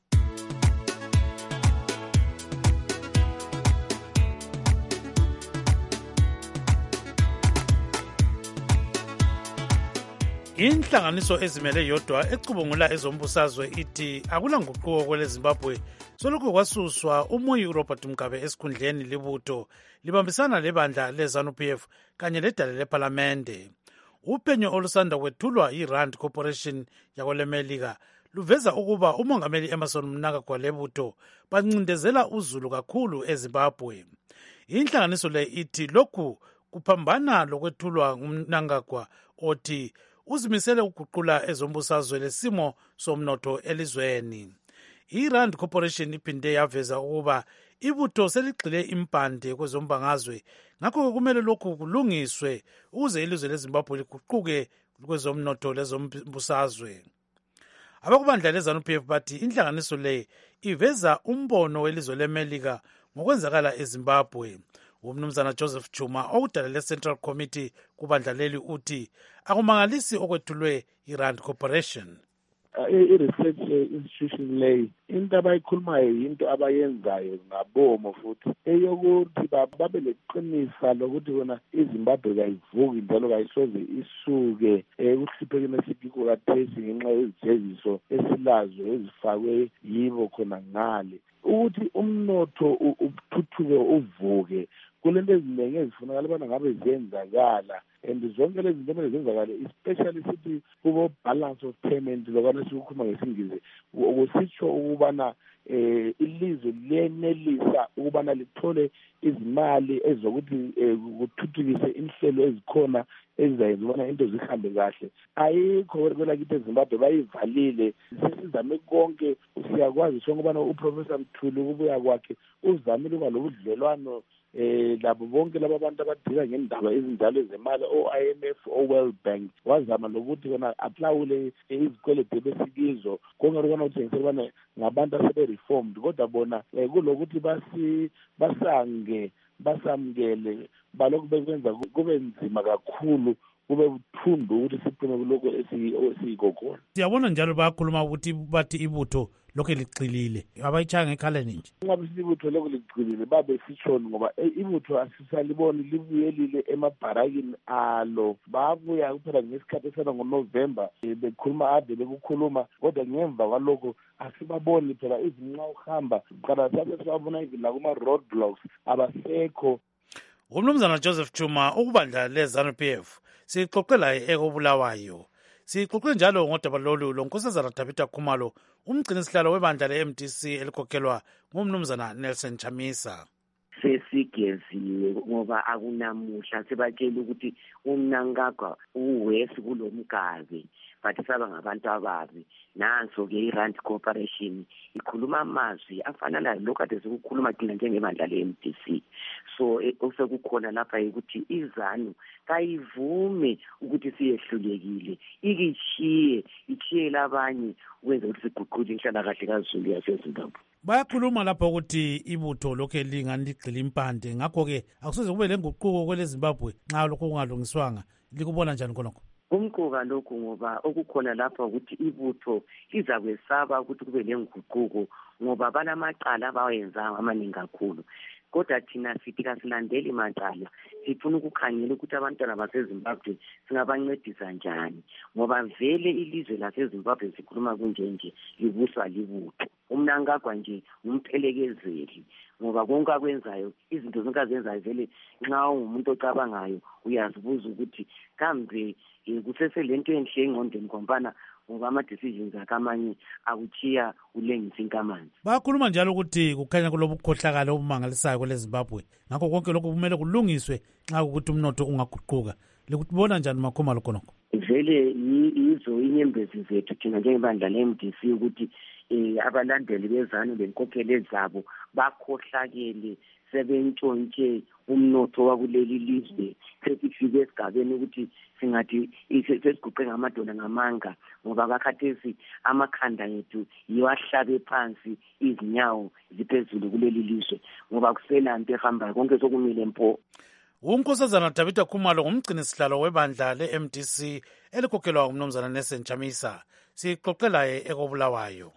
Inhlanganiso ezimele yodwa ecubungula ezombusazwe ithi akula nguquko kweleZimbabwe solokho kwasuswa uMoyi uRobert Mugabe esikhundleni libutho libambisana lebandla leZANU P F kanye ledale lePhalamende. Uphenyo olusanda kwethulwa iRand Corporation yakolemelika luveza ukuba umongameli Emmerson Mnangagwa lebutho bancindezela uzulu kakhulu eZimbabwe. Inhlanganiso le ithi lokhu kuphambana lokwethulwa nguMnangagwa othi uzimisele ukuguqula ezombusazwe lesimo somnotho elizweni. iRand Corporation iphinde yaveza ukuba ibutho seligxile impande kwezombangazwe ngakho kumele lokhu kulungiswe ukuze ilizwe leZimbabwe liguquke kwezomnotho lezombusazwe. Abakubandla leZANU P F bathi inhlanganiso le iveza umbono welizwe leMelika ngokwenzakala eZimbabwe. Umnumzana Joseph Chuma okudala le-Central Committee kubandla leli uthi akumangalisi okwethulwe iRand Corporation. I-research institution leyo into abayikhulumayo yinto abayenzayo ngabomo futhi eyokuthi babe leqinisa lokuthi wona iZimbabwe kayivuki njalo kayisoze isuke ekuhluphekeni esikiko kathesi ngenxa yezijeziso esilazo ezifakwe yibo khona ngale ukuthi umnotho uthuthuke uvuke kulento eziningi ezifunakala ubana ngabe ziyenzakala and zonke lezi zinto ezenzakala especially sithi kubo balance of payment lokana sikukhuluma ngesingisi ukusitsho ukubana eh ilizwe lenelisa ukubana lithole izimali ezokuthi kuthuthukise inhlelo ezikhona ezizayenza ubana into zihambe kahle. Ayikho kwela kithi eZimbabwe bayivalile sesizame konke siyakwazi sonke ubana uProfessor Mthuli ukubuya kwakhe uzamile ukuba lobudlelwano eh labo bonke laba bantu abadila ngendaba ezinjalo zemali o-I M F o-World Bank wazama lokuthi kona aplawule izikweletu besikizo konke lokho kuthengisela ubana ngabantu asebe-reformed kodwa bona kulokuthi basi basange basamukele balokhu bekwenza kube nzima kakhulu kube buthundu ukuthi siphume kuloko esiyikho khona. Siyabona njalo bayakhuluma ukuthi bathi ibutho lokho ligxilile abayitshaya ngekhaleni nje. Ngabe ibutho lokho ligxilile babe sitshoni ngoba ibutho asisaliboni libuyelile emabharakini alo babuya kuphela ngesikhathi esana ngoNovember bekhuluma ade bekukhuluma kodwa ngemva kwalokho asibaboni phela izinqa uhamba qala sabe sibabona ivila kuma roadblocks abasekho. Umnumzana Joseph Chuma ukubandla leZANU P F sixoxela ekobulawayo sixoxe njalo ngodaba lolu lonkosazana Tabitha Khumalo umgcini sihlalo webandla le-M D C elikhokelwa ngumnumzana Nelson Chamisa. Sesigeziwe ngoba akunamuhla sebatshela ukuthi umnankagwa uwesi kulomgabe bathi saba ngabantu ababi nanso-ke i-Rand Corporation ikhuluma amazwi afanana lokhu ade sikukhuluma thina njengebandla le-M D C. So osekukhona lapha ukuthi iZANU kayivume ukuthi siyehlulekile ikishiye ichiyele abanye ukwenza ukuthi siguqule inhlalakahle kaZulu yaseZimbabwe. Bayakhuluma lapho ukuthi ibutho lokho elingani ligxila impande ngakho-ke akusoze kube lenguquko kwele Zimbabwe nxa lokho kungalungiswanga. Likubona njani khonokho? Umqoka lokhu ngoba okukhona lapha ukuthi ibutho liza kwesaba ukuthi kube lenguquko ngoba banamacala abawenzanga amaningi kakhulu. Kodwa thina sithi kasilandeli macala sifuna ukukhangela ukuthi abantwana baseZimbabwe singabancedisa njani ngoba vele ilizwe laseZimbabwe sikhuluma kunjenje libuswa libutho. Umnankagwa nje umphelekezeli ngoba konke akwenzayo izinto zonke azenzayo vele nxa ungumuntu ocabangayo uyazibuza ukuthi kambe kusese lento enhle engqondweni ngombana ngoba ama-decisions akamanye akuchiya ulengisa inkamanzi. Bayakhuluma njalo ukuthi kukhanya kulobukhohlakala obumangalisayo kwele Zimbabwe ngakho konke lokhu kumele kulungiswe nxa ukuthi umnotho ungaguquka. Likubona njani Makhumalo khonokho? Vele yizo inyembezi zethu thina njengebandla le-M D C ukuthi abalandeli beZANU lenkokhelo zabo bakhohlakele sebentshontshe umnotho wakuleli lizwe sesifike esigabeni ukuthi singathi sesiguqe ngamadolo ngamanga ngoba kakhathesi amakhanda ethu yiwahlabe phansi izinyawo ziphezulu kuleli lizwe ngoba kuselanto ehambayo konke sokumile mpo. Unkosazana Tabitha Khumalo ngumgcini sihlalo webandla le-M D C elikhokhelwa umnumzana Nelson Chamisa sixoxela ekobulawayo.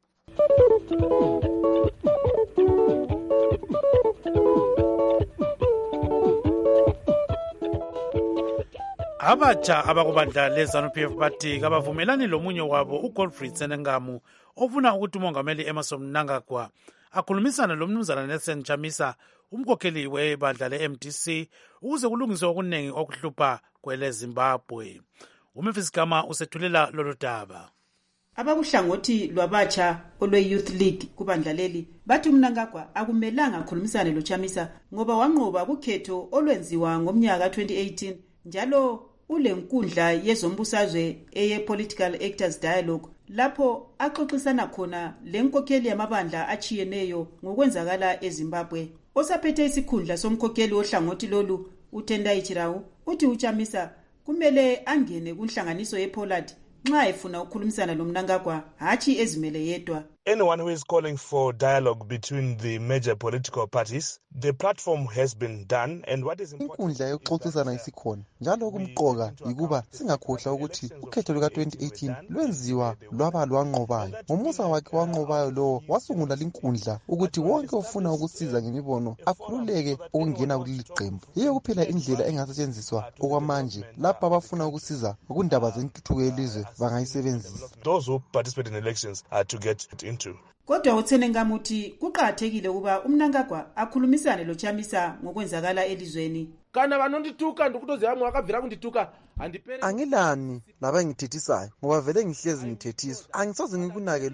Abatsha abakubandla leZANU P F bathi kabavumelani lomunye wabo uGoldfried Senengamu ofuna ukuthi umongameli Emmerson Mnangagwa akhulumisana lomnumzana Nelson Chamisa umkhokheli webandla le-M D C ukuze kulungiswe okuningi okuhlupha kwele Zimbabwe. uMemphis Gama usethulela lolu daba. Abakuhlangothi lwabatsha olwe-Youth League kubandla leli bathi uMnangagwa akumelanga akhulumisane loChamisa ngoba wanqoba kukhetho olwenziwa ngomnyaka twenty eighteen njalo ule nkundla yezombusazwe eye-Political Actors Dialogue lapho axoxisana khona lenkokheli yamabandla achiyeneyo ngokwenzakala eZimbabwe. Osaphethe isikhundla somkhokheli ohlangothi lolu uTendai Chirau uthi uChamisa kumele angene kunhlanganiso yePollard nxa efuna ukukhulumisana loMnangagwa hachi ezimele yedwa. Anyone who is calling for dialogue between the major political parties, the platform has been done, and what is important inkundla yokuxoxisana isikhona njalo kumqoka yikuba singakhohlwa ukuthi ukhetho luka twenty eighteen lwenziwa lwaba lwanqobayo. Ngomusa wakhe wanqobayo lo wasungula linkundla ukuthi wonke ofuna ukusiza ngemibono akhululeke ukungena kuleli qembu. Yiyo kuphela indlela engasetshenziswa okwamanje lapho abafuna ukusiza ngokundaba zentuthuko yelizwe bangayisebenzisa. Those who participate in elections are to get into. Kodwa uTsenengamu uthi kuqakathekile ukuba uMnangagwa akhulumisane loChamisa ngokwenzakala elizweni. Kana vanondituka ndikutoziva mwe wakabvira kundituka angilani labangithethisayo ngoba vele ngihlezi ngithethiswa. Angisoze ngikunake lokho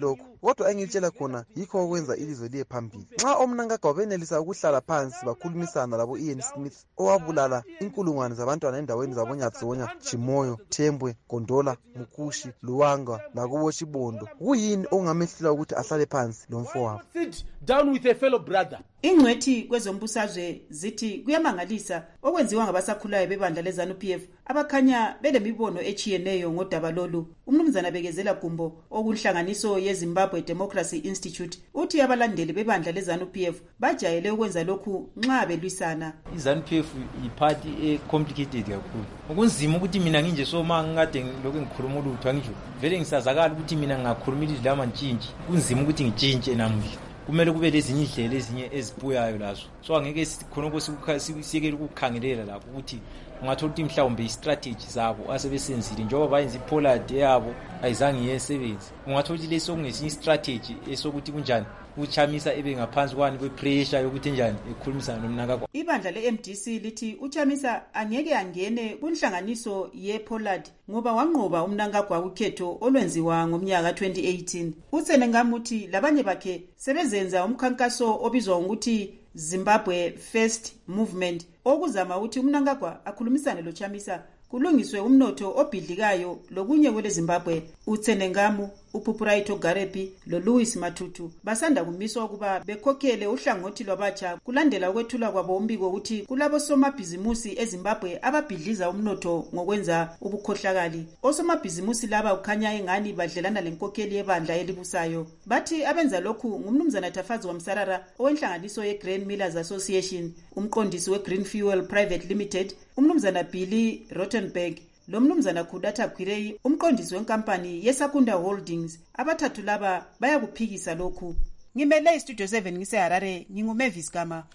kodwa engitshela khona yikho okwenza ilizwe liye phambili. Nxa omnankagwa benelisa ukuhlala phansi bakhulumisana labo Ian Smith owabulala inkulungwane zabantwana endaweni zabonyatsonya, Chimoyo, Thembwe, Gondola, Mukushi, Luwanga lakubo Chibondo, kuyini ongamehlula ukuthi ahlale phansi lo mfowabo? Sit down with a fellow brother. Ingcwethi kwezombusazwe zithi kuyamangalisa okwenziwa ngabasakhulayo bebandla leZANU P F abakhanya belemibono echiyeneyo ngodaba lolu. Umnumzana Bekezela Gumbo okunhlanganiso yeZimbabwe Democracy Institute uthi abalandeli bebandla leZANU P F bajayele ukwenza lokhu nxa belwisana. iZANU P F iparty e complicated kakhulu. Okunzima ukuthi mina nginje so mangade lokho ngikhuluma ulutho angisho vele ngisazakala ukuthi mina ngakhuluma ilizwi lama ntshintshi. Kunzima ukuthi ngitshintshe namuhla. Kumele kube lezinye indlela ezinye ezibuyayo lazo. So angeke sikhona ukusiyekela ukukhangelela lapho ukuthi ungathola ukuthi mhlawumbe istrategy zabo asebesenzile njengoba bayenza iPollard yabo ayizange iyesebenzi. Ungathola ukuthi leso kungesinye istrategy esokuthi kunjani uChamisa ebe ngaphansi kwani kwepressure yokuthi njani ekhulumisana nomnakakwa. Ibandla le-M D C lithi uChamisa angeke angene kunhlanganiso yePollard ngoba wanqoba umnankagwa ukhetho olwenziwa ngomnyaka twenty eighteen. uSenengamuthi labanye bakhe sebezenza umkhankaso obizwa ngokuthi Zimbabwe First Movement okuzama ukuthi umnankagwa akhulumisane loChamisa kulungiswe umnotho obhidlikayo lokunye kwele Zimbabwe. uTsenengamu, uPupuraito Garepi loLouis Matutu basanda kumiswa ukuba bekhokhele uhlangothi lwabatsha kulandela ukwethula kwabo umbiko ukuthi kulabo somabhizimusi eZimbabwe ababhidliza umnotho ngokwenza ubukhohlakali. Osomabhizimusi laba ukhanya engani badlelana lenkokheli yebandla elibusayo. Bathi abenza lokhu ngumnumzana Tafazi Wamsarara owenhlanganiso yeGrain Millers Association, umqondisi weGreen Fuel Private Limited, umnumzana Billy Rottenberg lo mnumzana Khudata Khwirei umqondisi wenkampani yeSakunda Holdings. Abathathu laba bayakuphikisa lokhu. Ngimele iStudio seven ngiseHarare, nginguMavis Gama.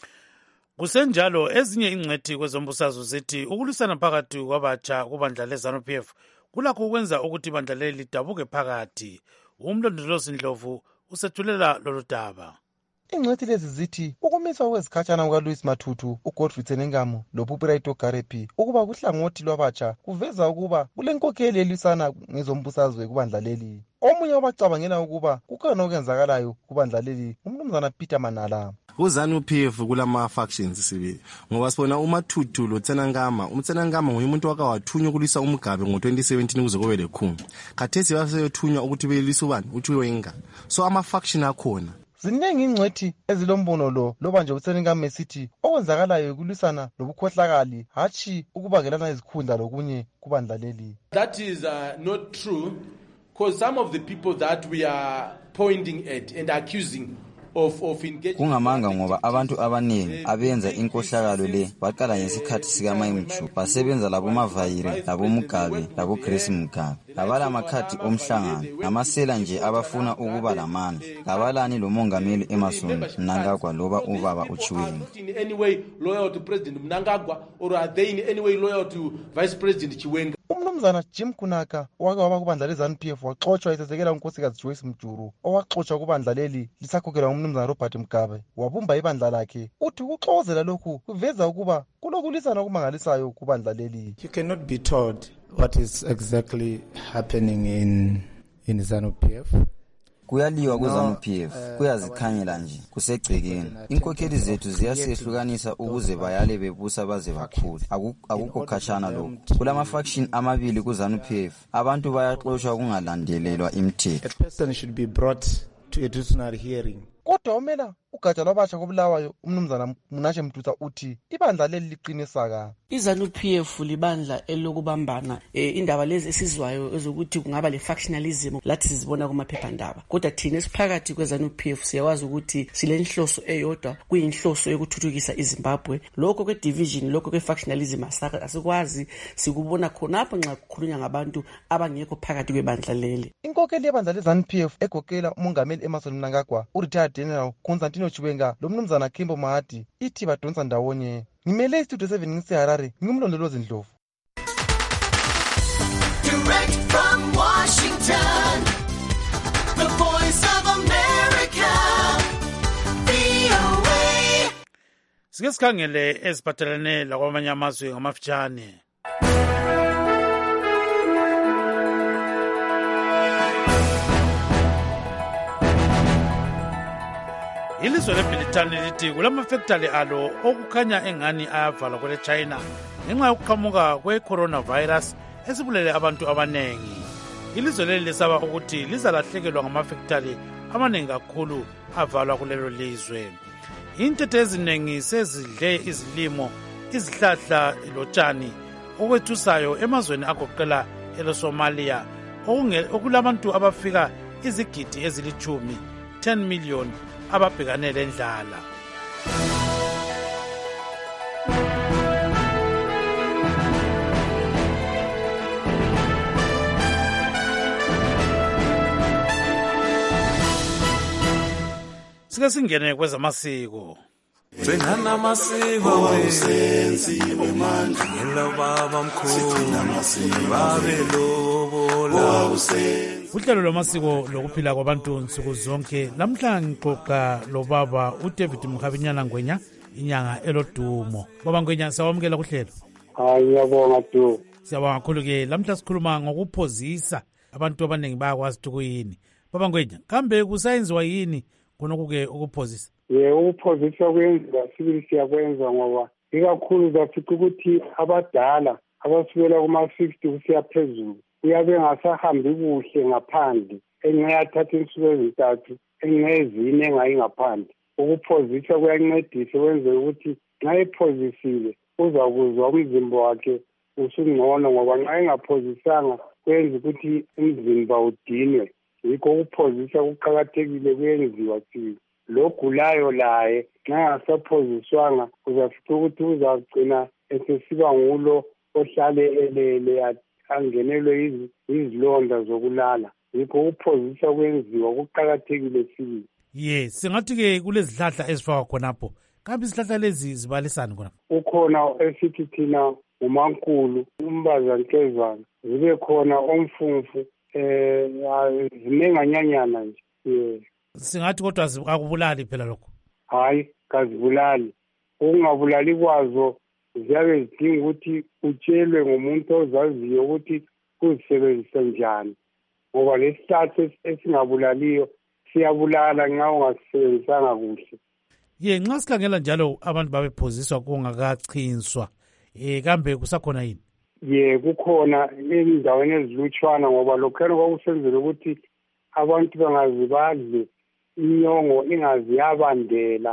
Kusenjalo ezinye ingcwethi kwezombusazwe zithi ukulwisana phakathi kwabatsha kubandla leZANU P F kulakho ukwenza ukuthi ibandla leli lidabuke phakathi. Umlondolozi Ndlovu usethulela lolu daba. Ingcwethi lezi zithi ukumiswa kwezikhatshana kukaLouis Matutu, uGodfrey Tsenengamu loPupuraito Garepi ukuba kuhlangothi lwabatsha kuveza ukuba kulenkokheli elwisana ngezombusazwe kubandla leli. Omunye wabacabangela ukuba kukhona okwenzakalayo kubandla leli umnumzana Peter Manala. uZANU P F kulama factions sibili ngoba sibona uMatutu loTsenangama. uMtsenangama nguye umuntu wakawathunywa ukulisa uMugabe ngo twenty seventeen kuze kube lekhulu. Khathesi baseyothunywa ukuthi belisa ubani uthi wenga. So ama faction akhona. Ziningi ingcwethi ezilombono lo loba nje uTsenengama esithi okwenzakalayo kulwisana lobukhohlakali hatshi ukubangelana izikhundla lokunye kubandla leli. That is uh, not true, because some of the people that we are pointing at and accusing of of engaging kungamanga ngoba abantu abaningi abenza inkohlakalo le baqala ngesikhathi sika Mayimchu basebenza labo Mavayire labo Mugabe labo Grace Mugabe labala amakhathi omhlangano namasela nje abafuna ukuba lamandla labalani lo mongameli Emmerson Mnangagwa loba ubaba uChiwenga. In any way loyal to President Mnangagwa, or are they in any way loyal to Vice President Chiwenga? Umnumzana Jim Kunaka wake waba kubandla leZANU P F waxoxwa esesekela unkosikazi Joyce Mjuru owaxoxwa kubandla leli lisakhokhelwa ngumnumzana Robert Mugabe wabumba ibandla lakhe. Uthi ukuxozela lokhu kuveza ukuba kulokulisana okumangalisayo kubandla leli. You cannot be told what is exactly happening in in ZANU P F. Kuyaliwa kuZANU P F kuyazikhanyela nje kusegcekeni. Inkokheli zethu ziyasehlukanisa ukuze bayale bebusa baze bakhulu. Akukho khashana lokho. Kulama faction amabili kuZANU P F. Abantu bayaxoshwa kungalandelelwa imithetho. A person should be brought to a disciplinary hearing. Kodwa umela ugatsha lwabatsha kobulawayo umnumzana Munashe Mtuta uthi ibandla leli liqinisa ka. iZANU P F libandla elokubambana eh indaba lezi esizwayo ezokuthi kungaba le factionalism lathi sizibona kuma phephandaba. Kodwa thina esiphakathi kweZANU P F siyawazi ukuthi silenhloso eyodwa kuyinhloso yokuthuthukisa iZimbabwe. Lokho kwe division lokho kwe factionalism asikwazi sikubona khonapho nxa kukhulunywa ngabantu abangekho phakathi kwebandla leli. Inkokheli yebandla leZANU P F egokela umongameli Emmerson Mnangagwa uRetired General Constantino Chiwenga lo mnumzana Kimbo Mahadi ithi badonsa ndawonye. Ngimele iStudio seven ngiseHarare, ngimlondolozi Ndlovu. Direct from Washington, the voice of America, V O A. Sike sikhangele eziphathelene lakwamanye amazwe ngamafitshane. ilizwe leBritani lithi kulamafektali alo okukhanya engani ayavalwa kwele China ngenxa yokuqhamuka kwe-coronavirus esibulele abantu abanengi. Ilizwe leli lisaba ukuthi lizalahlekelwa ngamafektali amaningi kakhulu avalwa kulelo lizwe. Intethe eziningi sezidle izilimo, izihlahla lotshani okwethusayo emazweni agoqela eleSomalia okulabantu abafika izigidi ezilichumi ten million ababhekane lendlala. Sike singene kwezamasiko. Singana amasiko wasenziwe manje ngelo baba mkhulu babelobola uhlelo lwamasiko lokuphila kwabantu nsuku zonke lamhla ngixoxa lobaba uDavid Mkhabinyana Ngwenya inyanga elodumo. Baba Ngwenya sawamukela kuhlelo. Hayi ngiyabonga tu. Siyabonga kakhulu ke lamhla sikhuluma ngokuphozisa abantu abaningi bayakwazi ukuyini. Baba Ngwenya kambe kusayenziwa yini kunokuke ukuphozisa? Ye ukuphozisa kwenziwa sibili siyakwenza ngoba ikakhulu zafica ukuthi abadala abasukela kuma sixty kusiya phezulu uyabe ngasahambi kuhle ngaphandle engiyathatha insuku ezintathu engezine engayingaphandle. Ukuphozisa kuyancedisa wenze ukuthi nxa ephozisile uzakuzwa umzimba wakhe usungcono ngoba nxa engaphozisanga kwenza ukuthi umzimba udinwe. Yikho ukuphozisa kuqakathekile kuyenziwa sibili. Logulayo laye nxa engasaphoziswanga uzafica ukuthi uzagcina esesiba ngulo ohlale elele angenelwe izilonda zokulala. Yikho ukuphozisa kwenziwa kuqakathekile sibili. Ye singathi ke kulezihlahla ezifakwa khonapho kambe izihlahla lezi zibalisana khonapho? Ukhona esithi thina umankulu umbazankezana zibe khona omfumfu eh zinenganyanyana nje. Yeah. Singathi kodwa akubulali phela lokho? Hayi kazibulali. Ukungabulali kwazo ziyabe zidinga ukuthi utshelwe ngumuntu ozaziyo ukuthi kuzisebenzisa njani ngoba lesihlahla esingabulaliyo siyabulala nxa ungasisebenzisanga kuhle. Ye nxa sikhangela njalo abantu babephoziswa kungakachinswa eh kambe kusakhona yini? Ye kukhona endaweni ezilutshwana ngoba lokhana kwakusenzela ukuthi abantu bangazibadle inyongo ingazi yabandela.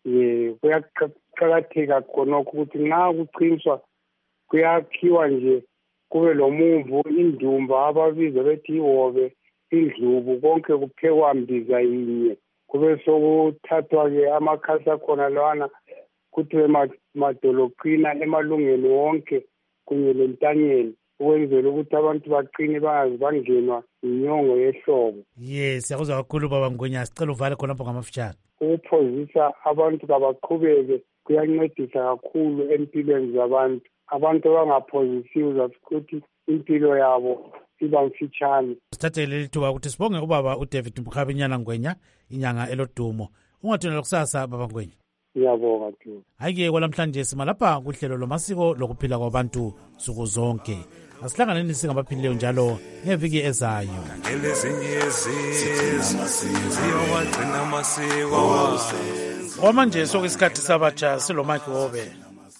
Ye kuyaqakatheka khonokho ukuthi nxa kuchinswa kuyakhiwa nje kube lomumvu indumba ababiza bethi ihobe indlubu konke kuphekwa mbiza yinye kube sokuthathwa-ke amakhasi akhona lawana kuthiwe madoloqina emalungeni wonke kunye lentanyeni ukwenzela ukuthi abantu baqine bangazi bangenwa inyongo yehlobo. Yes siyakuzwa kakhulu baba Ngwenya sicela uvale khonapho ngamafutshane. Ukuphozisa abantu kabaqhubeke kuyancedisa kakhulu empilweni zabantu. Abantu abangaphozisiwe uzafuthi impilo yabo iba mfitshane. Sithathe leli thuba ukuthi sibonge ubaba uDavid Mkhabinyana Ngwenya inyanga elodumo. Ungathona kusasa baba Ngwenya. Ngiyabonga tu. Hayike kwalamhlanje simalapha kuhlelo lomasiko lokuphila kwabantu suku zonke. Asihlanganeni singabaphilileyo njalo ngeviki ezayo. Ngelezinye izizwe siyowagcina amasiko. Kwamanje sokuyisikhathi sabatsha silo Mike Wobe.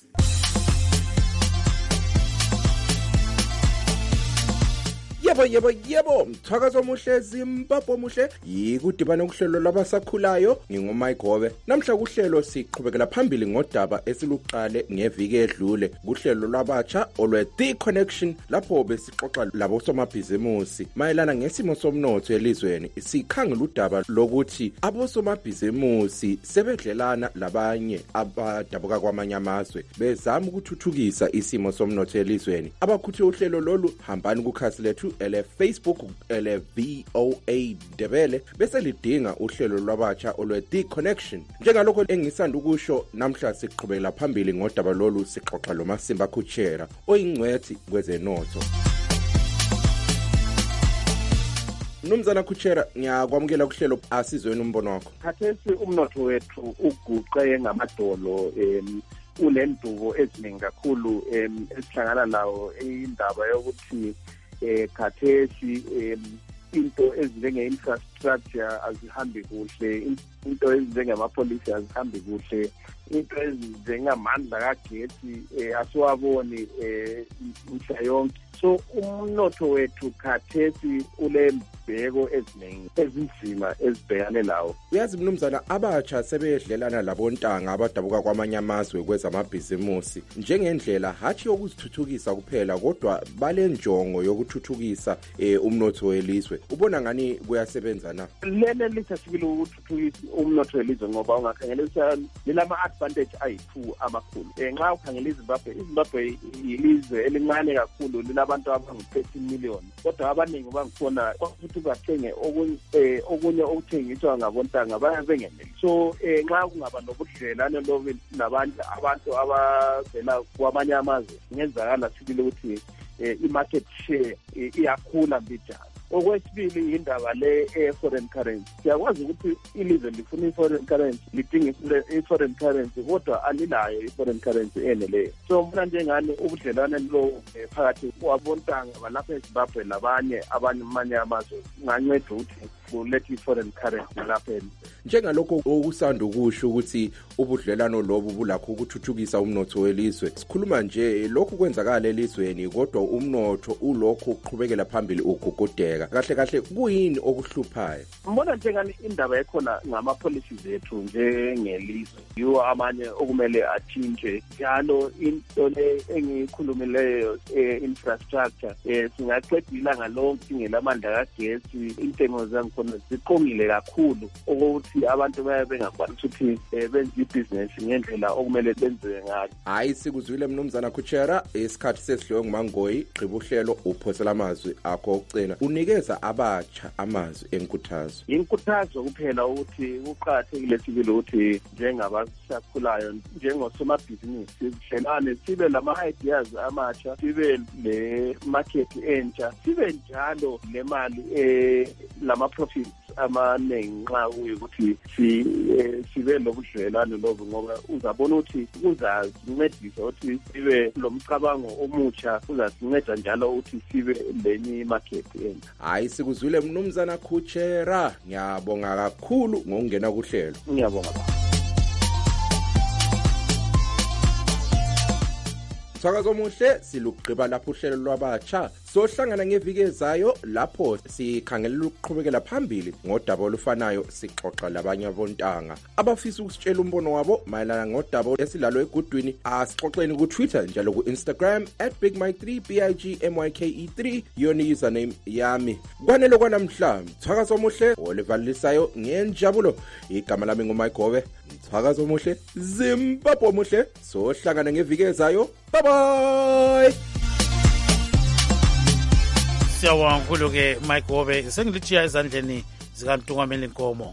Yebo yebo yebo mthakazo omuhle Zimbabwe omuhle yikudibana ukuhlelo labasakhulayo nginguMayigobe. Namhla kuhlelo siqhubekela phambili ngodaba esiluqale ngeviki edlule kuhlelo lwabatsha olwe The Connection lapho besixoxa labo somabhizimusi mayelana ngesimo somnotho elizweni. Sikhangela udaba lokuthi abosomabhizimusi sebedlelana labanye abadabuka kwamanye amazwe bezama ukuthuthukisa isimo somnotho elizweni. Abakhuthi uhlelo lolu hambani kukhasi lethu ele Facebook ele V O A Debele bese lidinga uhlelo lwabatsha olwe The Connection. Njengalokho engisanda ukusho namhla siqhubekela phambili ngodaba lolu sixoxa lo Masimba Kuchera oyingcwethi kwezenotho. Nomzana Kuchera ngiyakwamukela kuhlelo asizweni umbono wakho. Khathesi umnotho wethu uguqe ngamadolo em unendubo eziningi kakhulu em esihlangana nawo indaba yokuthi eh khathesi into ezinjenge infrastructure infrastructure azihambi kuhle, into ezinjengamapolisi azihambi kuhle, into ezinjengamandla kagesi eh, asiwaboni eh, mhla yonke. So umnotho wethu khathesi ule mbheko eziningi ezinzima ezibhekane lawo. Uyazi mnumzana, abatsha sebedlelana labontanga abadabuka kwamanye amazwe kwezamabhizimusi njengendlela hathi yokuzithuthukisa kuphela, kodwa bale njongo yokuthuthukisa eh, umnotho welizwe. Ubona ngani kuyasebenza na? Lele lisasibili ukuthuthukisa umnotho welizwe ngoba ungakhangelisa lelama advantage ayi-two amakhulu. Eh, nxa ukhangela iZimbabwe, iZimbabwe yilizwe elincane kakhulu, lilabantu abangu-thirty million, kodwa abaningi bangkhona futhi bathenge okunye eh, okunye okuthengiswa ngabontanga bayabengeneli. So eh, nxa kungaba nobudlelane lobu nabanye abantu abavela kwamanye amazwe, ngenzakala sibili ukuthi eh, i-market share eh, iyakhula mbijana. Okwesibili indaba le e-foreign currency. Siyakwazi ukuthi ilizwe lifuna i-foreign currency, lidinga i-foreign currency, kodwa alilayo i-foreign currency eneleyo. So mna njengani ubudlelwane lo phakathi kwabontanga balapha eZimbabwe labanye abanye amazwe nganceda ukuthi kulethe i-foreign currency lapha. Njengalokho okusanda ukusho ukuthi ubudlelano lobu bulakho ukuthuthukisa umnotho welizwe, sikhuluma nje lokhu kwenzakala elizweni, kodwa umnotho ulokho uqhubekela phambili ugugudeka. Kahle kahle kuyini okuhluphayo? Mbona njengani indaba ekhona ngama-policies ethu njengelizwe, yiwo amanye okumele atshintshe. Njalo into le engiyikhulumileyo e-infrastructure, eh, singaqeda ilanga lonke singelamandla kagesi, intengo zangikhona ziqongile kakhulu ukuthi abantu baye bengakwanisi ukuthi benze ibhizinesi ngendlela okumele benziwe ngayo. Hayi, sikuzwile mnumzana Kuchera, isikhathi sesidliwe nguMangoyi. Gqiba uhlelo uphosela amazwi akho okugcina, unikeza abatsha amazwi enkuthazo. Inkuthazo kuphela ukuthi kuqakathekile sibili ukuthi njengabasakhulayo, njengosomabhizinisi, sihlelane sibe lama-ideas amatsha, sibe le market entsha, sibe njalo le mali eh lama-profits amaningi nxa kuyukuthi sibe lobudlelwane lobu, ngoba uzabona ukuthi kuzasincedisa ukuthi sibe lomcabango omutsha, kuzasinceda njalo ukuthi sibe lenye market entsha. Hayi, sikuzwile mnumzana Kuchera, ngiyabonga kakhulu ngokungena kuhlelo. Ngiyabonga. Sakazo muhle, silugqiba lapho uhlelo lwabatsha. Sohlangana ngeviki ezayo lapho sikhangelela ukuqhubekela phambili ngodaba olufanayo, sixoxa labanye abontanga abafisa ukusitshela umbono wabo mayelana ngodaba esilalo egudwini. Asixoxeni ku Twitter njalo ku Instagram at big mike three b i g m y k e three yona username yami. Kwanele kwanamhlanje, sakazo muhle olivalisayo ngenjabulo. Igama lami nguMayigobe. Sakazo muhle, Zimbabwe muhle. Sohlangana ngeviki ezayo. Bye bye. Siyabonga kakhulu ke Mike Wobe, sengilitshiya ezandleni zikantungameli Nkomo.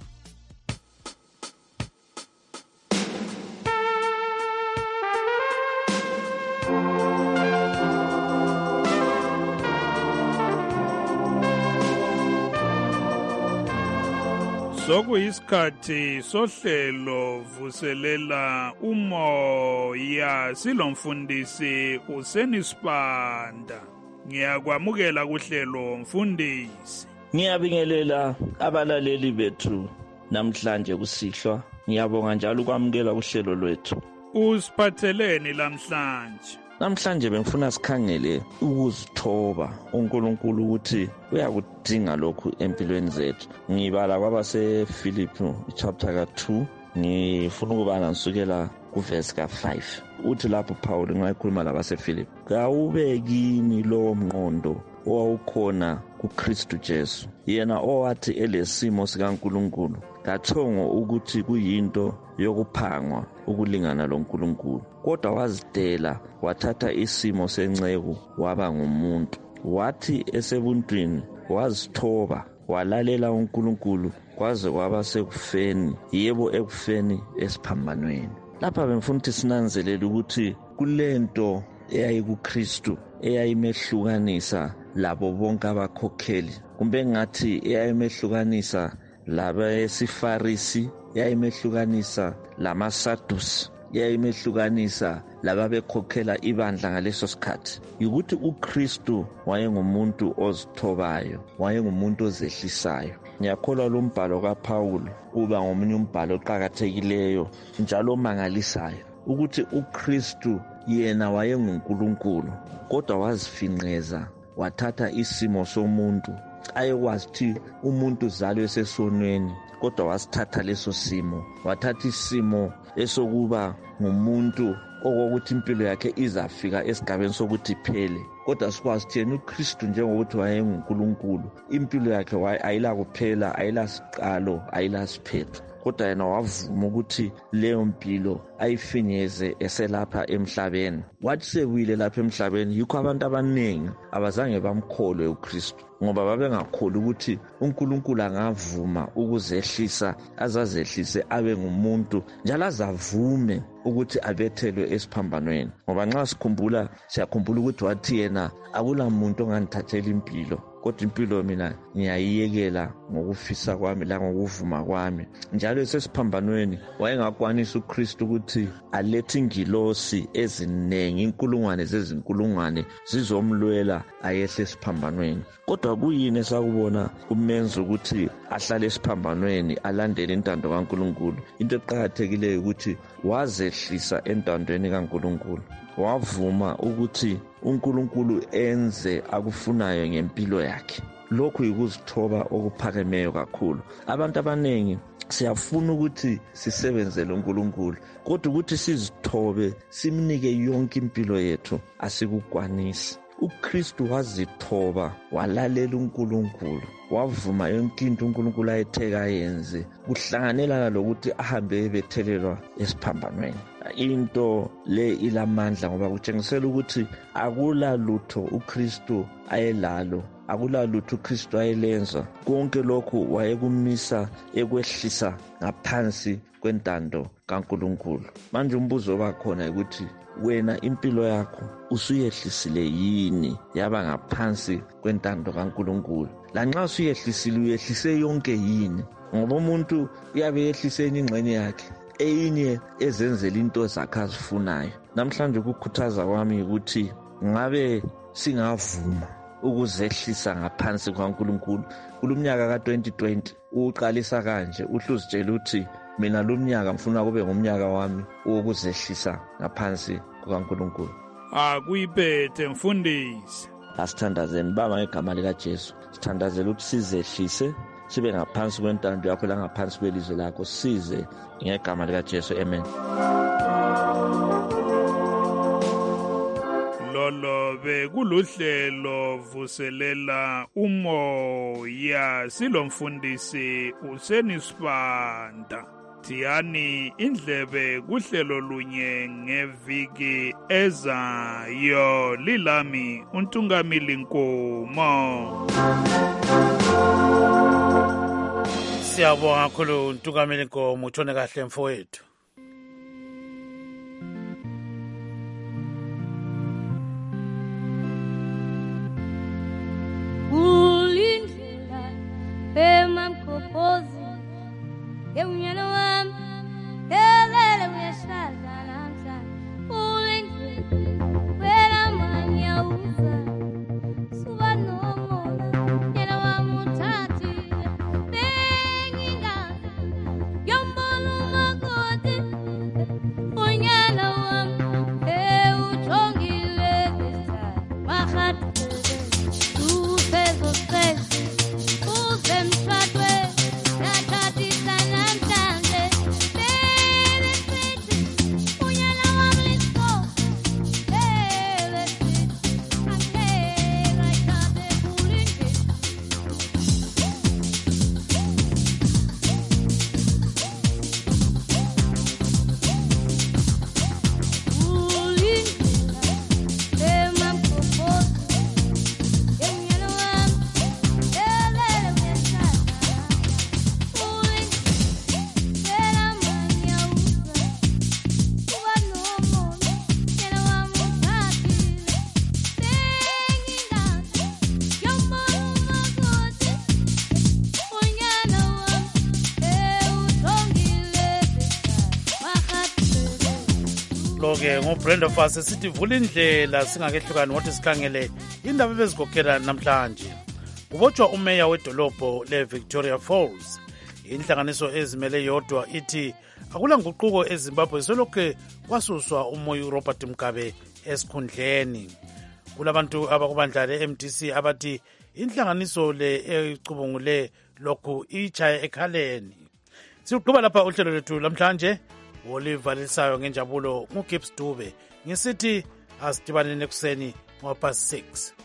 Sokuyisikhathi sohlelo vuselela umoya, silomfundisi uSenisibanda. Ngiyakwamukela kuhlelo mfundisi. Ngiyabingelela abalaleli bethu namhlanje kusihlwa. Ngiyabonga njalo ukwamukela kuhlelo lwethu. Usiphatheleni namhlanje? Namhlanje bengifuna sikhangele ukuzithoba uNkulunkulu ukuthi uyakudinga lokhu empilweni zethu. Ngibala kwabase Philippi chapter ka two, ngifuna ukubala nsukela kuverse ka five. Uthi lapho Paul ngayikhuluma labase Philippi, kawube kini lo mqondo owawukhona kuKristu Jesu, yena owathi elesimo sikaNkulunkulu kathongo ukuthi kuyinto yokuphangwa ukulingana loNkulunkulu, kodwa wazidela wathatha isimo senceku waba ngumuntu. Wathi esebuntwini wazithoba walalela uNkulunkulu kwaze kwaba sekufeni, yebo ekufeni esiphambanweni. Lapha bengifuna ukuthi sinanzelele ukuthi kulento eyayikuKristu eyayimehlukanisa labo bonke abakhokheli, kumbe ngathi eyayimehlukanisa laba esifarisi, eyayimehlukanisa lamaSadusi, yayimehlukanisa laba bekhokhela ibandla ngaleso sikhathi ukuthi uKristu wayengumuntu ozithobayo, wayengumuntu ozehlisayo. Ngiyakholwa lo mbhalo kaPawulu uba ngomunye umbhalo oqhakathekileyo njalo omangalisayo ukuthi uKristu yena wayenguNkulunkulu kodwa wazifinqeza wathatha isimo somuntu. Ayekwazi ukuthi umuntu uzalwe esesonweni kodwa wasithatha leso simo, wathatha isimo esokuba ngumuntu okokuthi impilo yakhe izafika esigabeni sokuthi iphele. Kodwa sikwazi ukuthi yena uKristu njengokuthi wayenguNkulunkulu, impilo yakhe ayila kuphela, ayila siqalo, ayila siphetho. Kodwa yena wavuma ukuthi leyo mpilo ayifinyeze eselapha emhlabeni. Wathi sewile lapha emhlabeni yikho abantu abaningi abazange bamkholwe uKristu, ngoba babengakholwa ukuthi uNkulunkulu angavuma ukuzehlisa, azazehlise abe ngumuntu njalo azavume ukuthi abethelwe esiphambanweni. Ngoba nxa sikhumbula, siyakhumbula ukuthi wathi yena akula muntu ongandithathela impilo, kodwa impilo mina ngiyayiyekela ngokufisa kwami la ngokuvuma kwami. Njalo esesiphambanweni wayengakwanisa uKristu ukuthi alethe ingilosi ezinengi, inkulungwane zezinkulungwane zizomlwela ayehle esiphambanweni. Kodwa kuyini esakubona kumenza ukuthi ahlale esiphambanweni alandele intando kaNkulunkulu? Into eqhakathekileyo ukuthi wazehlisa entandweni kaNkulunkulu, wavuma ukuthi uNkulunkulu enze akufunayo ngempilo yakhe. Lokhu yikuzithoba okuphakemeyo kakhulu. Abantu abanengi siyafuna ukuthi sisebenzele uNkulunkulu, kodwa ukuthi sizithobe simnike yonke impilo yethu asikukwanisi. uKristu wazithoba, walalela uNkulunkulu, wavuma yonke into uNkulunkulu ayetheka yenze, kuhlanganela lokuthi ahambe ebethelelwa esiphambanweni. Into le ilamandla ngoba kutshengisela ukuthi akula lutho uKristu ayelalo, akula lutho uKristu ayelenza. Konke lokhu wayekumisa ekwehlisa ngaphansi kwentando kaNkulunkulu. Manje umbuzo wakhona ukuthi wena impilo yakho usuyehlisile yini yaba ngaphansi kwentando kaNkulunkulu? Lanxa usuyehlisile, uyehlise yonke yini? Ngoba umuntu uyabe yehlise ingxenye yakhe, eyinye ezenzela into zakhe azifunayo. Namhlanje ukukhuthaza kwami ukuthi ngabe singavuma ukuzehlisa ngaphansi kwaNkulunkulu. Kulumnyaka ka twenty twenty uqalisa kanje, uhluzitshela ukuthi mina lo mnyaka ngifuna kube ngumnyaka wami wokuzehlisa ngaphansi kukaNkulunkulu. Akuyiphethe mfundisi. Asithandazeni baba ngegama lika Jesu. Sithandazela ukuthi sizehlise sibe ngaphansi kwentando yakho la ngaphansi kwelizwe lakho, size ngegama lika Jesu. Amen. Lolo bekuluhlelo vuselela umoya, silomfundisi uSenisibanda. Tiyani indlebe kuhlelo lunye ngeviki ezayo. Lilami uNtungamili Nkomo. Siyabonga kakhulu uNtungamili Nkomo, uthone kahle mfowethu. Ulindlela emamkhophozi yeunyana wami delele uyashada namhlanje. Ulindlela wena manya uza suba nomona nyana wami uthathile bengingazi yombolo makoti unyana wami ewuthongile besithanda mahati usezo stress uzemshadwe nathathisa namhlanje benefit lo-ke ngubrenda fas esithi vula indlela singakehlukani ngothi sikhangele indaba ebezikhokhela namhlanje. Kubotshwa umeya wedolobho le-Victoria Falls. Inhlanganiso ezimele yodwa ithi akula nguquko eZimbabwe selokhu kwasuswa umoya uRobert Mugabe esikhundleni. Kulabantu abakubandla le-M D C abathi inhlanganiso le ecubungule lokhu ichaya ekhaleni. Siqhuba lapha uhlelo lethu lamhlanje. Olivalisayo ngenjabulo nguGibbs Dube ngisithi asidibaneni ekuseni ngo past six.